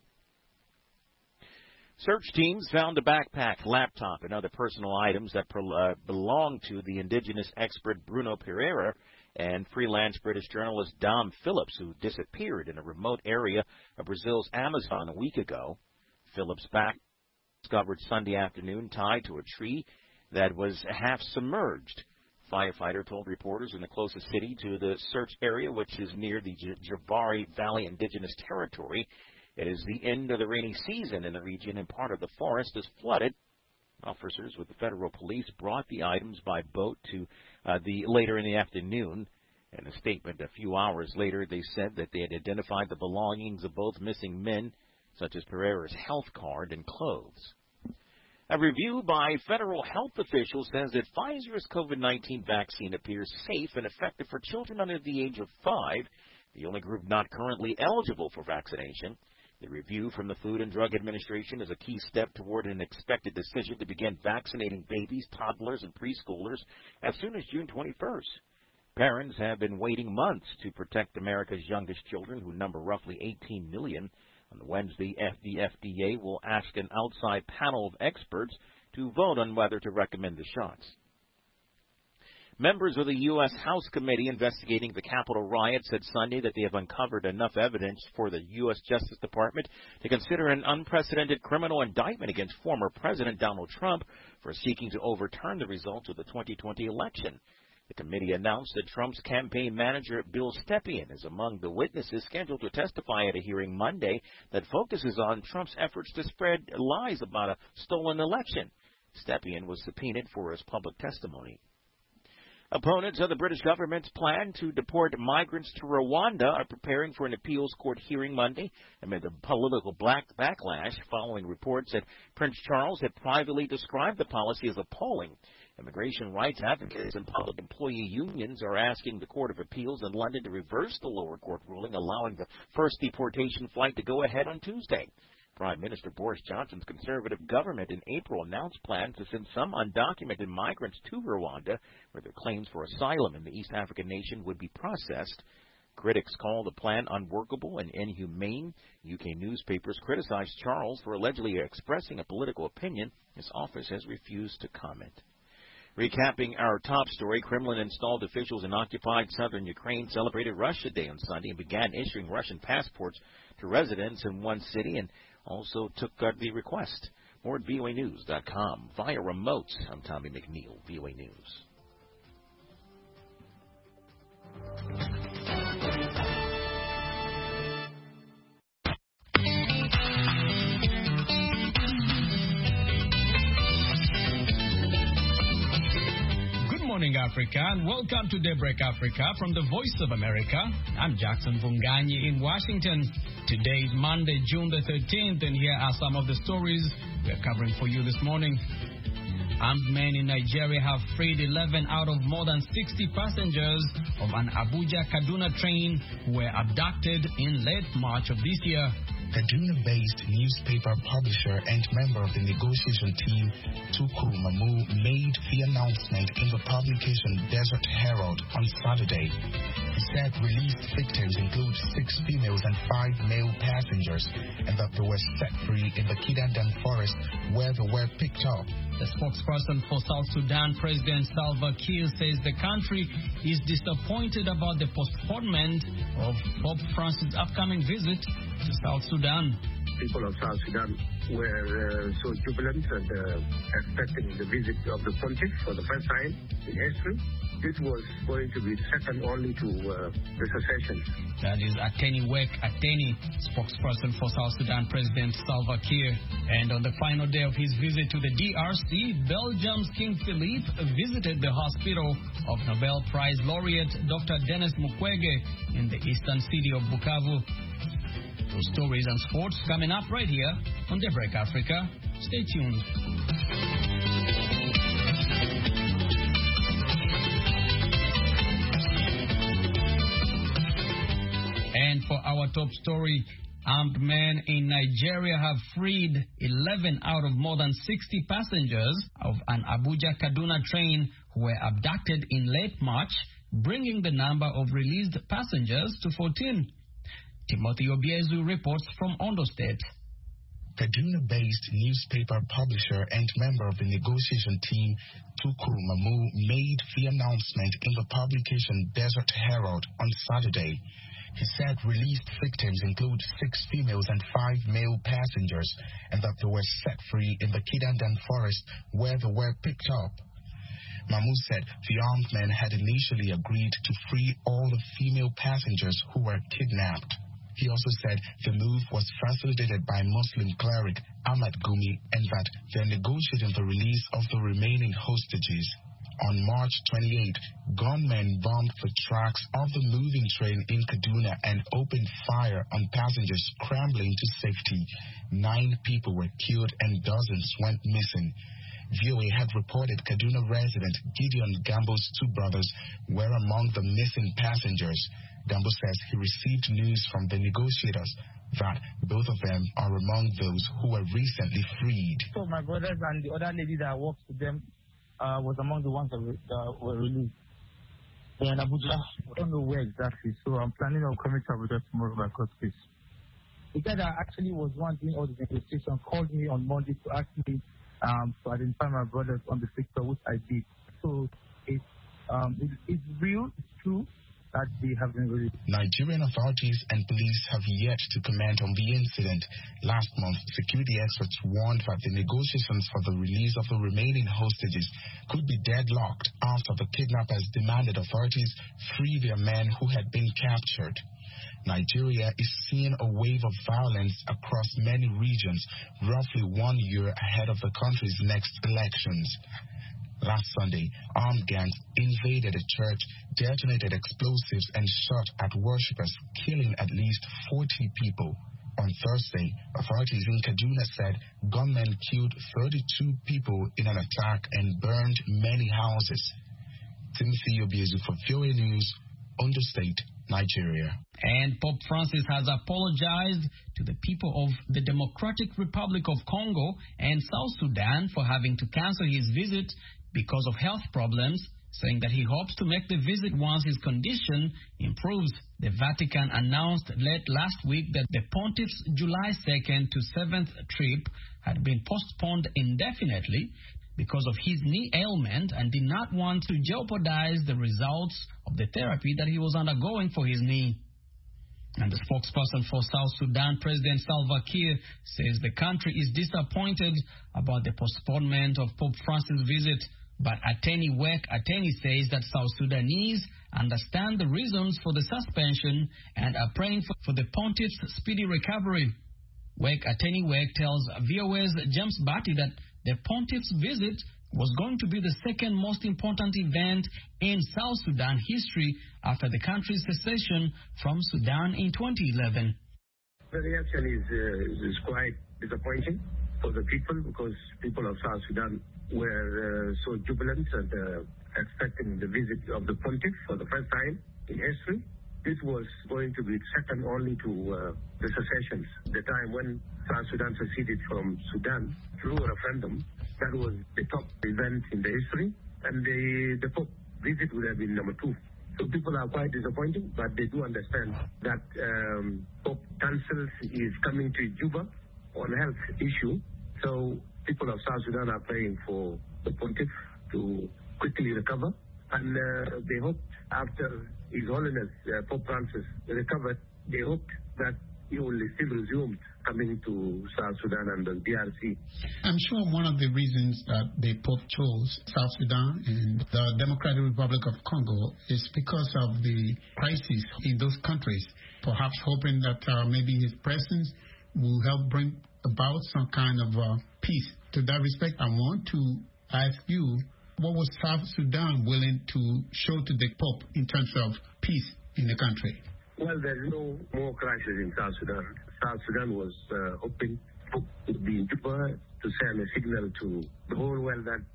Search teams found a backpack, laptop, and other personal items that belonged to the indigenous expert Bruno Pereira and freelance British journalist Dom Phillips, who disappeared in a remote area of Brazil's Amazon a week ago. Phillips' backpack was discovered Sunday afternoon tied to a tree that was half submerged. Firefighter told reporters in the closest city to the search area, which is near the Javari Valley Indigenous Territory. It is the end of the rainy season in the region, and part of the forest is flooded. Officers with the federal police brought the items by boat to later in the afternoon. In a statement a few hours later, they said that they had identified the belongings of both missing men, such as Pereira's health card and clothes. A review by federal health officials says that Pfizer's COVID-19 vaccine appears safe and effective for children under the age of 5, the only group not currently eligible for vaccination. The review from the Food and Drug Administration is a key step toward an expected decision to begin vaccinating babies, toddlers, and preschoolers as soon as June 21st. Parents have been waiting months to protect America's youngest children, who number roughly 18 million. On Wednesday, the FDA will ask an outside panel of experts to vote on whether to recommend the shots. Members of the U.S. House Committee investigating the Capitol riot said Sunday that they have uncovered enough evidence for the U.S. Justice Department to consider an unprecedented criminal indictment against former President Donald Trump for seeking to overturn the results of the 2020 election. The committee announced that Trump's campaign manager, Bill Stepien, is among the witnesses scheduled to testify at a hearing Monday that focuses on Trump's efforts to spread lies about a stolen election. Stepien was subpoenaed for his public testimony. Opponents of the British government's plan to deport migrants to Rwanda are preparing for an appeals court hearing Monday amid a political backlash following reports that Prince Charles had privately described the policy as appalling. Immigration rights advocates and public employee unions are asking the Court of Appeals in London to reverse the lower court ruling allowing the first deportation flight to go ahead on Tuesday. Prime Minister Boris Johnson's Conservative government in April announced plans to send some undocumented migrants to Rwanda, where their claims for asylum in the East African nation would be processed. Critics call the plan unworkable and inhumane. UK newspapers criticized Charles for allegedly expressing a political opinion. His office has refused to comment. Recapping our top story, Kremlin-installed officials in occupied southern Ukraine celebrated Russia Day on Sunday and began issuing Russian passports to residents in one city and also took the request. More at voanews.com. Via remote, I'm Tommy McNeil, VOA News. Good morning, Africa, and welcome to Daybreak Africa from the Voice of America. I'm Jackson Vunganyi in Washington. Today is Monday, June the 13th, and here are some of the stories we're covering for you this morning. Armed men in Nigeria have freed 11 out of more than 60 passengers of an Abuja-Kaduna train who were abducted in late March of this year. Kaduna-based newspaper publisher and member of the negotiation team, Tukuru Mamu, made the announcement in the publication Desert Herald on Saturday. He said released victims include 6 females and 5 male passengers, and that they were set free in the Kidandan forest where they were picked up. The spokesperson for South Sudan, President Salva Kiir, says the country is disappointed about the postponement of Pope Francis' upcoming visit to South Sudan. People of South Sudan were so jubilant and expecting the visit of the pontiff for the first time in history. This was going to be second only to the secession. That is Ateni Wek Ateni, spokesperson for South Sudan President Salva Kiir. And on the final day of his visit to the DRC, Belgium's King Philippe visited the hospital of Nobel Prize laureate Dr. Denis Mukwege in the eastern city of Bukavu. Those stories and sports coming up right here on Daybreak Africa. Stay tuned. And for our top story, armed men in Nigeria have freed 11 out of more than 60 passengers of an Abuja-Kaduna train who were abducted in late March, bringing the number of released passengers to 14. Timothy Obiezu reports from Ondo State. Kaduna-based newspaper publisher and member of the negotiation team, Tukuru Mamu, made the announcement in the publication Desert Herald on Saturday. He said released victims include 6 females and 5 male passengers, and that they were set free in the Kidandan forest where they were picked up. Mamu said the armed men had initially agreed to free all the female passengers who were kidnapped. He also said the move was facilitated by Muslim cleric Ahmad Gumi and that they're negotiating the release of the remaining hostages. On March 28, gunmen bombed the tracks of the moving train in Kaduna and opened fire on passengers scrambling to safety. 9 people were killed and dozens went missing. VOA had reported Kaduna resident Gideon Gambo's 2 brothers were among the missing passengers. Gambo says he received news from the negotiators that both of them are among those who were recently freed. So my brothers and the other lady that works with them was among the ones that were released. They're in Abuja. I don't know where exactly, so I'm planning on coming to Abuja tomorrow by court case. The guy that actually was one doing all the negotiations called me on Monday to ask me to identify my brothers on the picture, which I did. So it's real, it's true that they have been released. Nigerian authorities and police have yet to comment on the incident. Last month, security experts warned that the negotiations for the release of the remaining hostages could be deadlocked after the kidnappers demanded authorities free their men who had been captured. Nigeria is seeing a wave of violence across many regions, roughly 1 year ahead of the country's next elections. Last Sunday, armed gangs invaded a church, detonated explosives, and shot at worshippers, killing at least 40 people. On Thursday, authorities in Kaduna said gunmen killed 32 people in an attack and burned many houses. Timothy Obiezu for VOA News, Ondo State, Nigeria. And Pope Francis has apologized to the people of the Democratic Republic of Congo and South Sudan for having to cancel his visit because of health problems, saying that he hopes to make the visit once his condition improves. The Vatican announced late last week that the Pontiff's July 2nd to 7th trip had been postponed indefinitely because of his knee ailment and did not want to jeopardize the results of the therapy that he was undergoing for his knee. And the spokesperson for South Sudan, President Salva Kiir, says the country is disappointed about the postponement of Pope Francis' visit. But Ateni Wek Ateni says that South Sudanese understand the reasons for the suspension and are praying for the pontiff's speedy recovery. Ateni Wek tells VOA's James Batty that the pontiff's visit was going to be the second most important event in South Sudan history after the country's secession from Sudan in 2011. The reaction is quite disappointing for the people because people of South Sudan were so jubilant and expecting the visit of the pontiff for the first time in history. This was going to be second only to the secessions. The time when South Sudan seceded from Sudan through a referendum, that was the top event in the history, and the Pope visit would have been number 2. So people are quite disappointed, but they do understand that Pope Francis is coming to Juba on a health issue. So people of South Sudan are praying for the pontiff to quickly recover, and they hope after His Holiness Pope Francis recovered, they hope that he will still resume coming to South Sudan and the DRC. I'm sure one of the reasons that the Pope chose South Sudan and the Democratic Republic of Congo is because of the crisis in those countries, perhaps hoping that maybe his presence will help bring about some kind of peace. To that respect, I want to ask you, what was South Sudan willing to show to the Pope in terms of peace in the country? Well, there's no more crisis in South Sudan. South Sudan was hoping Pope would be in Juba to send a signal to the whole world that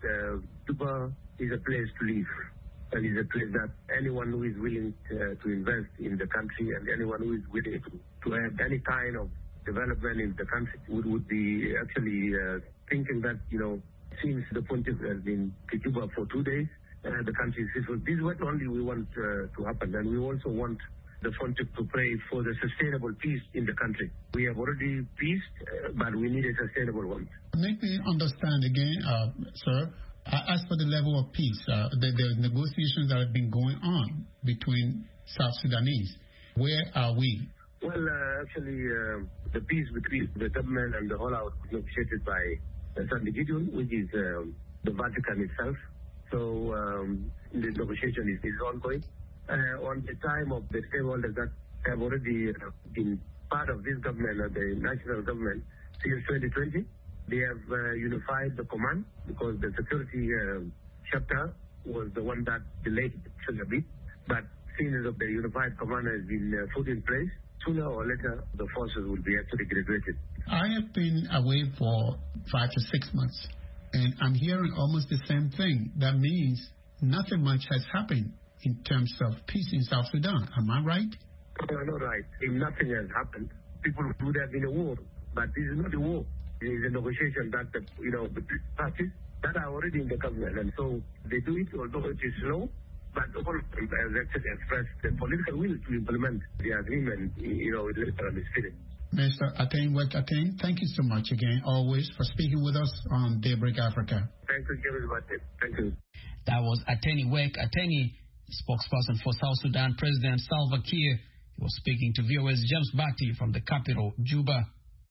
Juba is a place to live, and is a place that anyone who is willing to invest in the country and anyone who is willing to have any kind of development in the country would be actually thinking that, since the pontiff has been to Juba for 2 days, the country is peaceful. This is what only we want to happen, and we also want the pontiff to pray for the sustainable peace in the country. We have already peace, but we need a sustainable one. Make me understand again, sir. As for the level of peace, the negotiations that have been going on between South Sudanese, where are we? Well, actually, the peace between the government and the all-out negotiated by San Gideon, which is the Vatican itself. So the negotiation is ongoing. On the time of the stakeholders that have already been part of this government, the national government, since 2020, they have unified the command because the security chapter was the one that delayed a bit. But since the unified command has been put in place, sooner or later the forces will be actually graduated. I have been away for 5 to 6 months, and I'm hearing almost the same thing. That means nothing much has happened in terms of peace in South Sudan. Am I right? No, not right. If nothing has happened, people would have been a war. But this is not a war. It is a negotiation that the parties that are already in the government, and so they do it, although it is slow. But all has actually expressed the political will to implement the agreement, with literal spirit. Mr. Ateni Wek Ateni, thank you so much again, always, for speaking with us on Daybreak Africa. Thank you very much. Thank you. That was Ateni Wek Ateni, spokesperson for South Sudan President Salva Kiir. He was speaking to VOA's James Batty from the capital, Juba.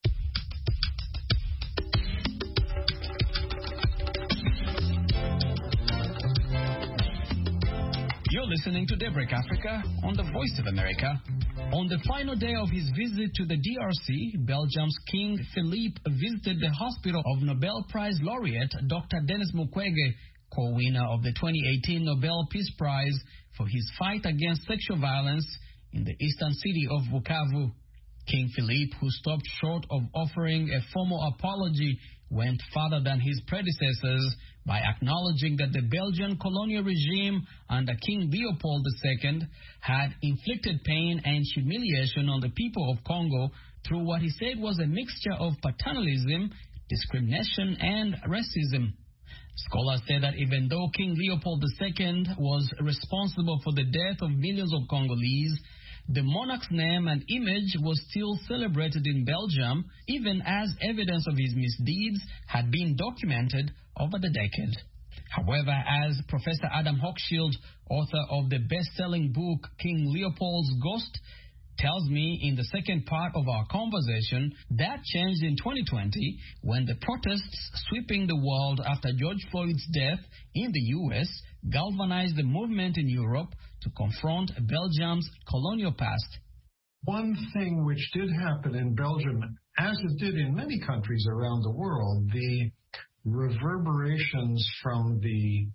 You're listening to Daybreak Africa on the Voice of America. On the final day of his visit to the DRC, Belgium's King Philippe visited the hospital of Nobel Prize laureate Dr. Denis Mukwege, co-winner of the 2018 Nobel Peace Prize for his fight against sexual violence in the eastern city of Bukavu. King Philippe, who stopped short of offering a formal apology, went further than his predecessors by acknowledging that the Belgian colonial regime under King Leopold II had inflicted pain and humiliation on the people of Congo through what he said was a mixture of paternalism, discrimination, and racism. Scholars say that even though King Leopold II was responsible for the death of millions of Congolese, The monarch's name and image was still celebrated in Belgium, even as evidence of his misdeeds had been documented over the decade. However, as Professor Adam Hochschild, author of the best-selling book King Leopold's Ghost, tells me in the second part of our conversation, that changed in 2020 when the protests sweeping the world after George Floyd's death in the U.S. galvanized the movement in Europe to confront Belgium's colonial past. One thing which did happen in Belgium, as it did in many countries around the world, the reverberations from the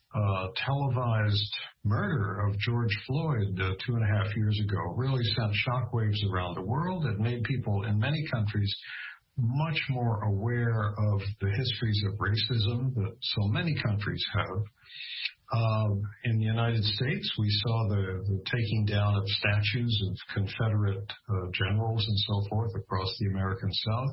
televised murder of George Floyd 2.5 years ago really sent shockwaves around the world. It made people in many countries much more aware of the histories of racism that so many countries have. In the United States, we saw the taking down of statues of Confederate generals and so forth across the American South.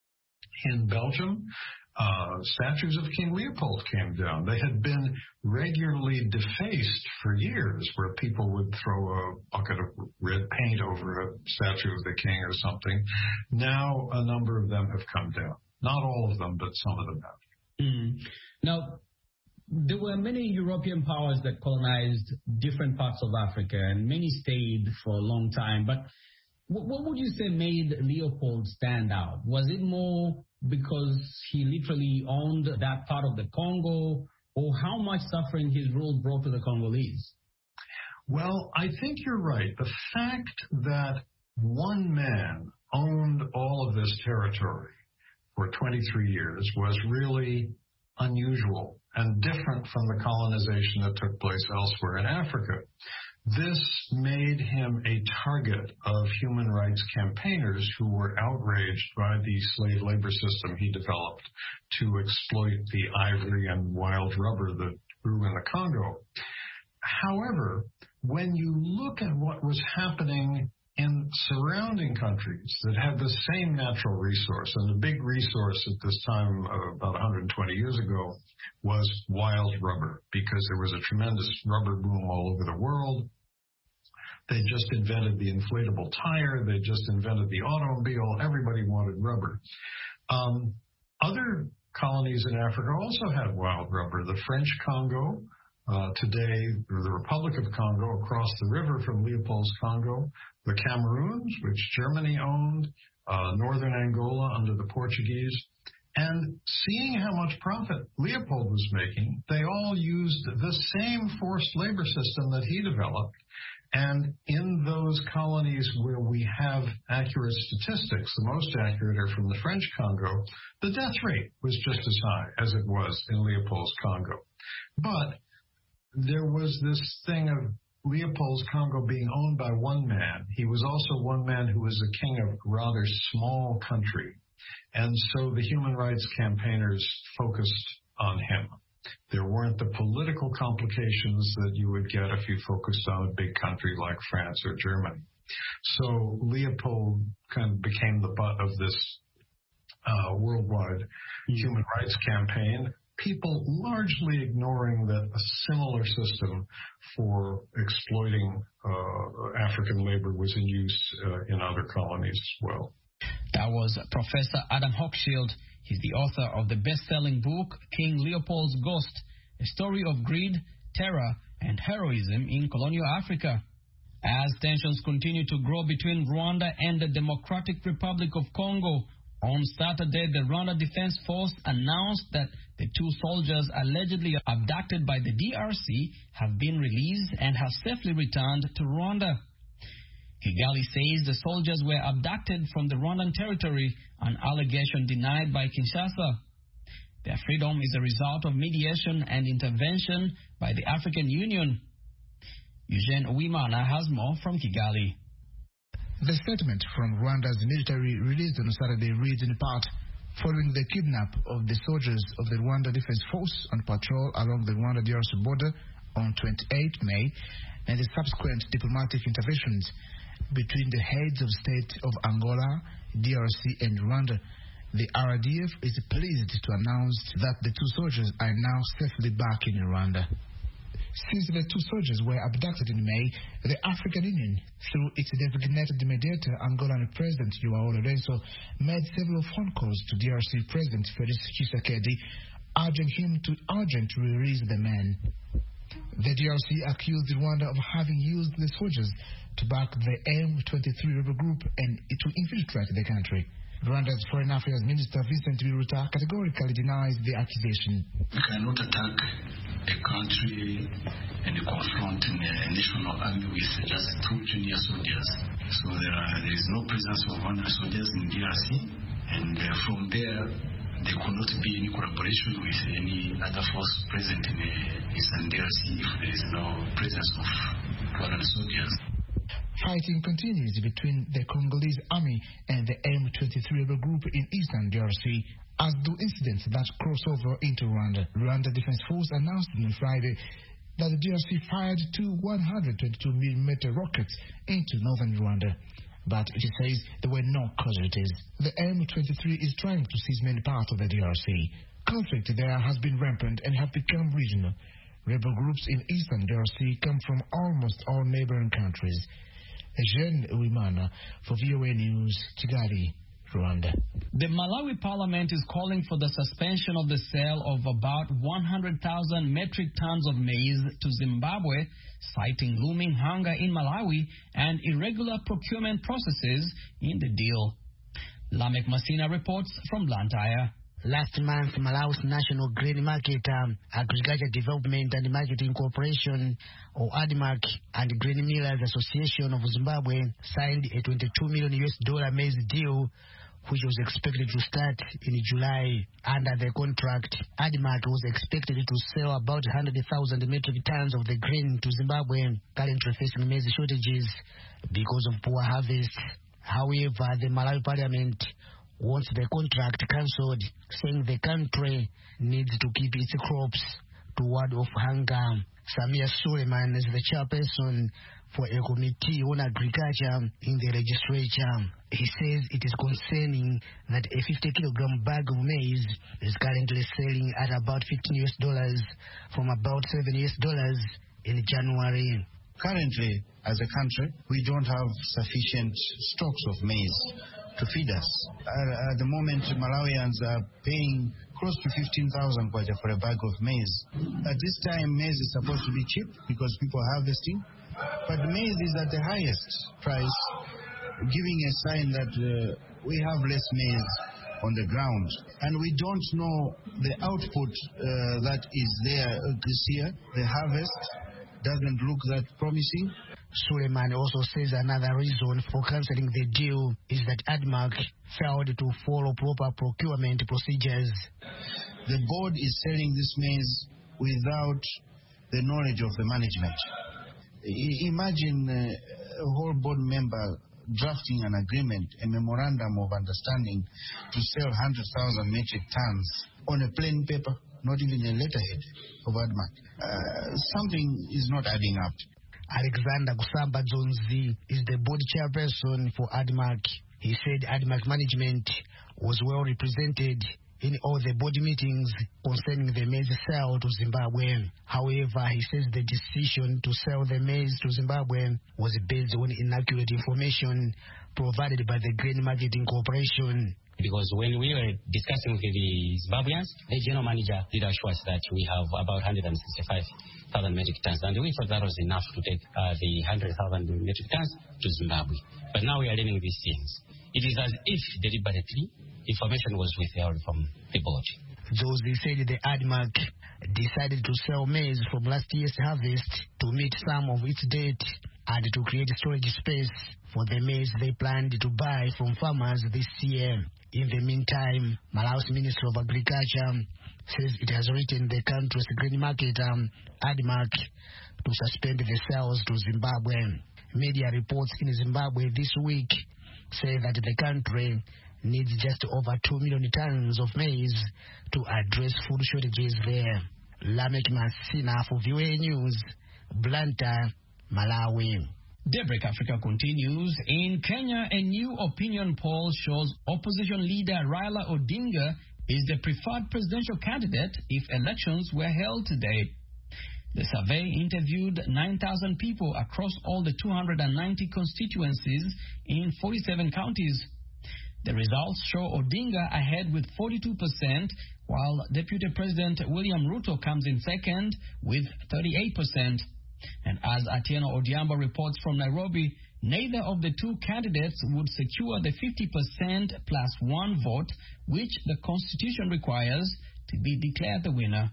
In Belgium, statues of King Leopold came down. They had been regularly defaced for years, where people would throw a bucket of red paint over a statue of the king or something. Now a number of them have come down. Not all of them, but some of them have. Now, there were many European powers that colonized different parts of Africa, and many stayed for a long time. But what would you say made Leopold stand out? Was it more because he literally owned that part of the Congo, or how much suffering his rule brought to the Congolese? Well, I think you're right. The fact that one man owned all of this territory for 23 years was really unusual and different from the colonization that took place elsewhere in Africa. This made him a target of human rights campaigners who were outraged by the slave labor system he developed to exploit the ivory and wild rubber that grew in the Congo. However, when you look at what was happening in surrounding countries that had the same natural resource, and the big resource at this time, about 120 years ago, was wild rubber, because there was a tremendous rubber boom all over the world. They just invented the inflatable tire. They just invented the automobile. Everybody wanted rubber. Other colonies in Africa also had wild rubber. The French Congo, today, or the Republic of Congo, across the river from Leopold's Congo, the Cameroons, which Germany owned, northern Angola under the Portuguese. And seeing how much profit Leopold was making, they all used the same forced labor system that he developed. And in those colonies where we have accurate statistics, the most accurate are from the French Congo, the death rate was just as high as it was in Leopold's Congo. But there was this thing of Leopold's Congo being owned by one man. He was also one man who was a king of a rather small country. And so the human rights campaigners focused on him. There weren't the political complications that you would get if you focused on a big country like France or Germany. So Leopold kind of became the butt of this worldwide human rights campaign, people largely ignoring that a similar system for exploiting African labor was in use in other colonies as well. That was Professor Adam Hochschild. He's the author of the best-selling book, King Leopold's Ghost, a story of greed, terror, and heroism in colonial Africa. As tensions continue to grow between Rwanda and the Democratic Republic of Congo, on Saturday, the Rwanda Defense Force announced that the 2 soldiers allegedly abducted by the DRC have been released and have safely returned to Rwanda. Kigali says the soldiers were abducted from the Rwandan territory, an allegation denied by Kinshasa. Their freedom is a result of mediation and intervention by the African Union. Eugene Uwimana has more from Kigali. The statement from Rwanda's military released on Saturday reads in part, following the kidnap of the soldiers of the Rwanda Defense Force on patrol along the Rwanda-DRC border on 28 May and the subsequent diplomatic interventions between the heads of state of Angola, DRC, and Rwanda, the RDF is pleased to announce that the 2 soldiers are now safely back in Rwanda. Since the two soldiers were abducted in May, the African Union, through its designated mediator, Angolan President João Lourenço, made several phone calls to DRC President Felix Tshisekedi, urging him to urgently release the men. The DRC accused Rwanda of having used the soldiers to back the M23 rebel group and to infiltrate the country. Rwanda's Foreign Affairs Minister Vincent Biruta categorically denies the accusation. We cannot attack a country and confront a national army with just two junior soldiers. So there is no presence of Rwandan soldiers in DRC, and from there there could not be any collaboration with any other force present in Eastern DRC if there is no presence of Rwandan soldiers. Fighting continues between the Congolese army and the M23 rebel group in Eastern DRC, as do incidents that cross over into Rwanda. Rwanda Defense Force announced on Friday that the DRC fired two 122mm rockets into northern Rwanda, but it says there were no casualties. The M23 is trying to seize many parts of the DRC. Conflict there has been rampant and have become regional. Rebel groups in Eastern DRC come from almost all neighboring countries. Jean Uwimana for VOA News, Kigali, Rwanda. The Malawi parliament is calling for the suspension of the sale of about 100,000 metric tons of maize to Zimbabwe, citing looming hunger in Malawi and irregular procurement processes in the deal. Lamek Masina reports from Blantyre. Last month, Malawi's National Grain Market, Agriculture Development and Marketing Corporation, or ADMAC, and Grain Millers Association of Zimbabwe signed a $22 million maize deal, which was expected to start in July. Under the contract, ADMAC was expected to sell about 100,000 metric tons of the grain to Zimbabwe, currently facing maize shortages because of poor harvest. However, the Malawi Parliament wants the contract cancelled, saying the country needs to keep its crops to ward off hunger. Samia Suleiman is the chairperson for a committee on agriculture in the legislature. He says it is concerning that a 50-kilogram bag of maize is currently selling at about $15 from about $7 in January. Currently, as a country, we don't have sufficient stocks of maize to feed us. At the moment, Malawians are paying close to 15,000 kwacha for a bag of maize. At this time, maize is supposed to be cheap because people are harvesting, but maize is at the highest price, giving a sign that we have less maize on the ground. And we don't know the output that is there this year. The harvest doesn't look that promising. Suleiman also says another reason for cancelling the deal is that ADMAC failed to follow proper procurement procedures. The board is selling this maize without the knowledge of the management. Imagine a whole board member drafting an agreement, a memorandum of understanding to sell 100,000 metric tons on a plain paper, not even a letterhead of ADMAC. Something is not adding up. Alexander Kusamba Zonzi is the board chairperson for ADMAC. He said ADMAC management was well represented in all the board meetings concerning the maize sale to Zimbabwe. However, he says the decision to sell the maize to Zimbabwe was based on inaccurate information provided by the Grain Marketing Corporation. Because when we were discussing with the Zimbabweans, the general manager did assure us that we have about 165,000 metric tons, and we thought that was enough to take the 100,000 metric tons to Zimbabwe. But now we are learning these things. It is as if deliberately information was withheld from the board. Those said the ADMAC decided to sell maize from last year's harvest to meet some of its debt and to create storage space for the maize they planned to buy from farmers this year. In the meantime, Malawi's Ministry of Agriculture says it has written the country's grain market, ADMAC, to suspend the sales to Zimbabwe. Media reports in Zimbabwe this week say that the country needs just over 2 million tons of maize to address food shortages there. Lamek Masina for VOA News, Blantyre, Malawi. Daybreak Africa continues. In Kenya, a new opinion poll shows opposition leader Raila Odinga is the preferred presidential candidate if elections were held today. The survey interviewed 9,000 people across all the 290 constituencies in 47 counties. The results show Odinga ahead with 42%, while Deputy President William Ruto comes in second with 38%. And as Atieno Odhiambo reports from Nairobi, neither of the two candidates would secure the 50% plus one vote, which the Constitution requires to be declared the winner.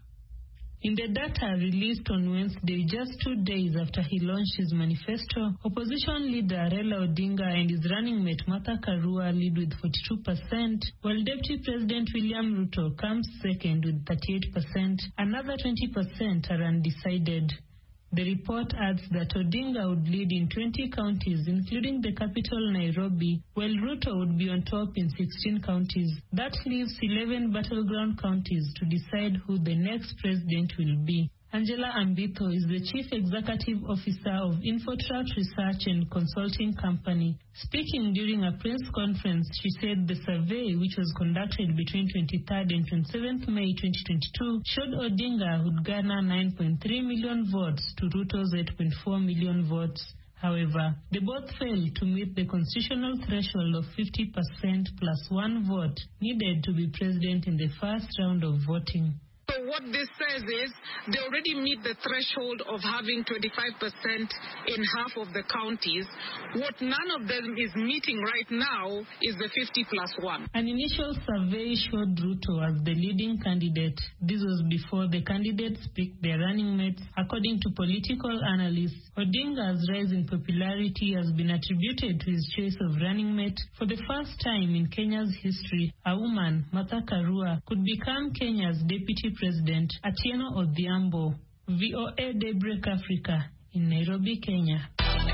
In the data released on Wednesday, just 2 days after he launched his manifesto, opposition leader Raila Odinga and his running mate Martha Karua lead with 42%, while Deputy President William Ruto comes second with 38%. Another 20% are undecided. The report adds that Odinga would lead in 20 counties, including the capital Nairobi, while Ruto would be on top in 16 counties. That leaves 11 battleground counties to decide who the next president will be. Angela Ambitho is the Chief Executive Officer of Infotrak Research and Consulting Company. Speaking during a press conference, she said the survey, which was conducted between 23rd and 27th May 2022, showed Odinga would garner 9.3 million votes to Ruto's 8.4 million votes. However, they both failed to meet the constitutional threshold of 50% plus one vote needed to be president in the first round of voting. So what this says is they already meet the threshold of having 25% in half of the counties. What none of them is meeting right now is the 50+1. An initial survey showed Ruto as the leading candidate. This was before the candidates picked their running mates. According to political analysts, Odinga's rise in popularity has been attributed to his choice of running mate. For the first time in Kenya's history, a woman, Martha Karua, could become Kenya's deputy president. Atieno Odhiambo, VOA Daybreak Africa, in Nairobi, Kenya.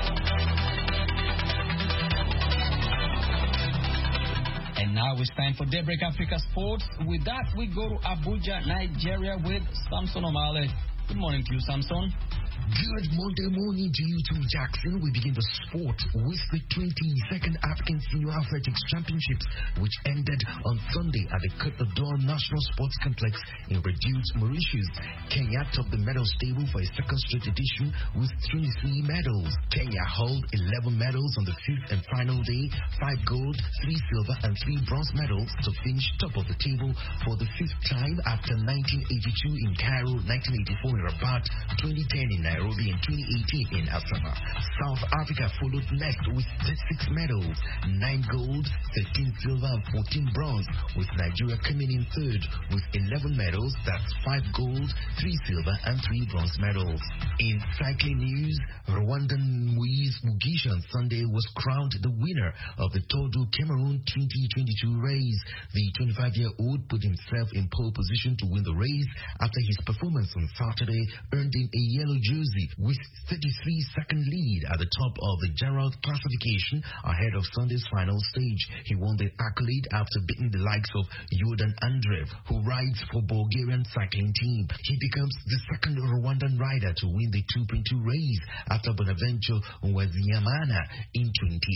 And now it's time for Daybreak Africa Sports. With that, we go to Abuja, Nigeria with Samson Omale. Good morning to you, Samson. Good Monday morning to you too, Jackson. We begin the sport with the 22nd African Senior Athletics Championships, which ended on Sunday at the Côte d'Or National Sports Complex in Reduce, Mauritius. Kenya topped the medals table for a second straight edition with 23 medals. Kenya hauled 11 medals on the fifth and final day, 5 gold, 3 silver, and 3 bronze medals to finish top of the table for the fifth time after 1982 in Cairo, 1984 in Rabat, 2010 in Nairobi, and 2018 in Asaba. South Africa followed next with 6 medals, 9 gold, 13 silver, and 14 bronze, with Nigeria coming in third with 11 medals, that's 5 gold, 3 silver, and 3 bronze medals. In cycling news, Rwandan Moise Mugisha on Sunday was crowned the winner of the Tour du Cameroon 2022 race. The 25-year-old put himself in pole position to win the race after his performance on Saturday earned him a yellow jersey with 33-second lead at the top of the general classification ahead of Sunday's final stage. He won the accolade after beating the likes of Jordan Andreev, who rides for Bulgarian cycling team. He becomes the second Rwandan rider to win the 2.2 race after Bonaventure Nwaziyamana in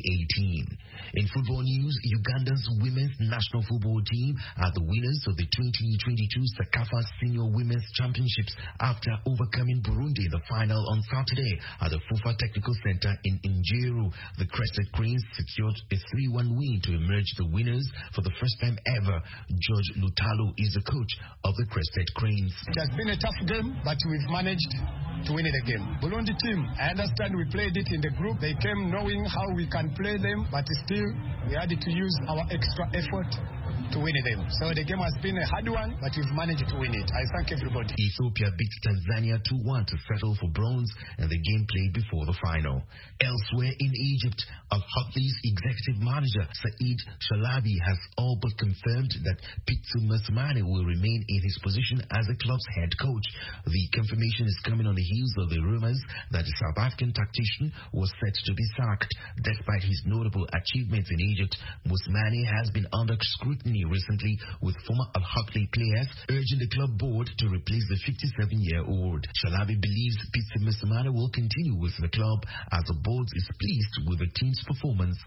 2018. In football news, Uganda's women's national football team are the winners of the 2022 Sekafa Senior Women's Championships after overcoming Burundi in the final on Saturday at the FUFA Technical Center in Njeru. The Crested Cranes secured a 3-1 win to emerge the winners for the first time ever. George Lutalo is the coach of the Crested Cranes. It has been a tough game, but we've managed to win it again. Burundi team, I understand we played it in the group. They came knowing how we can play them, but still we had to use our extra effort to win them. So the game has been a hard one, but we've managed to win it. I thank everybody. Ethiopia beat Tanzania 2-1 to settle for bronze, and the game played before the final. Elsewhere in Egypt, Al-Ahly's executive manager Said Shalabi has all but confirmed that Pitsu Mosimane will remain in his position as the club's head coach. The confirmation is coming on the heels of the rumors that the South African tactician was set to be sacked. Despite his notable achievements in Egypt, Mosimane has been under scrutiny recently, with former Al-Ahly players urging the club board to replace the 57-year-old. Shalabi believes Pitsu Mosimane will continue with the club as the board is pleased with the team's performance under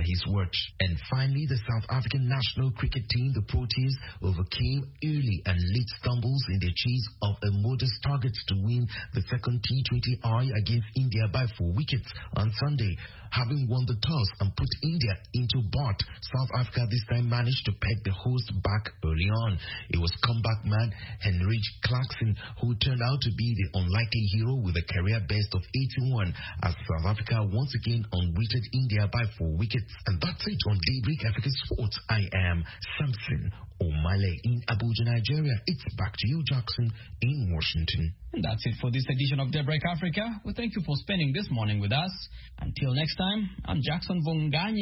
his watch. And finally, the South African national cricket team, the Proteas, overcame early and late stumbles in their chase of a modest target to win the second T20I against India by 4 wickets on Sunday. Having won the toss and put India into bat, South Africa this time managed to peg the host back early on. It was comeback man Henrik Clarkson who turned out to be the unlikely hero with a career best of 81 as South Africa once again unweighted India by 4 wickets. And that's it on Daybreak Africa Sports. I am Samson Omale in Abuja, Nigeria. It's back to you, Jackson, in Washington. And that's it for this edition of Daybreak Africa. We thank you for spending this morning with us. Until next time, I'm Jackson Vunganyi.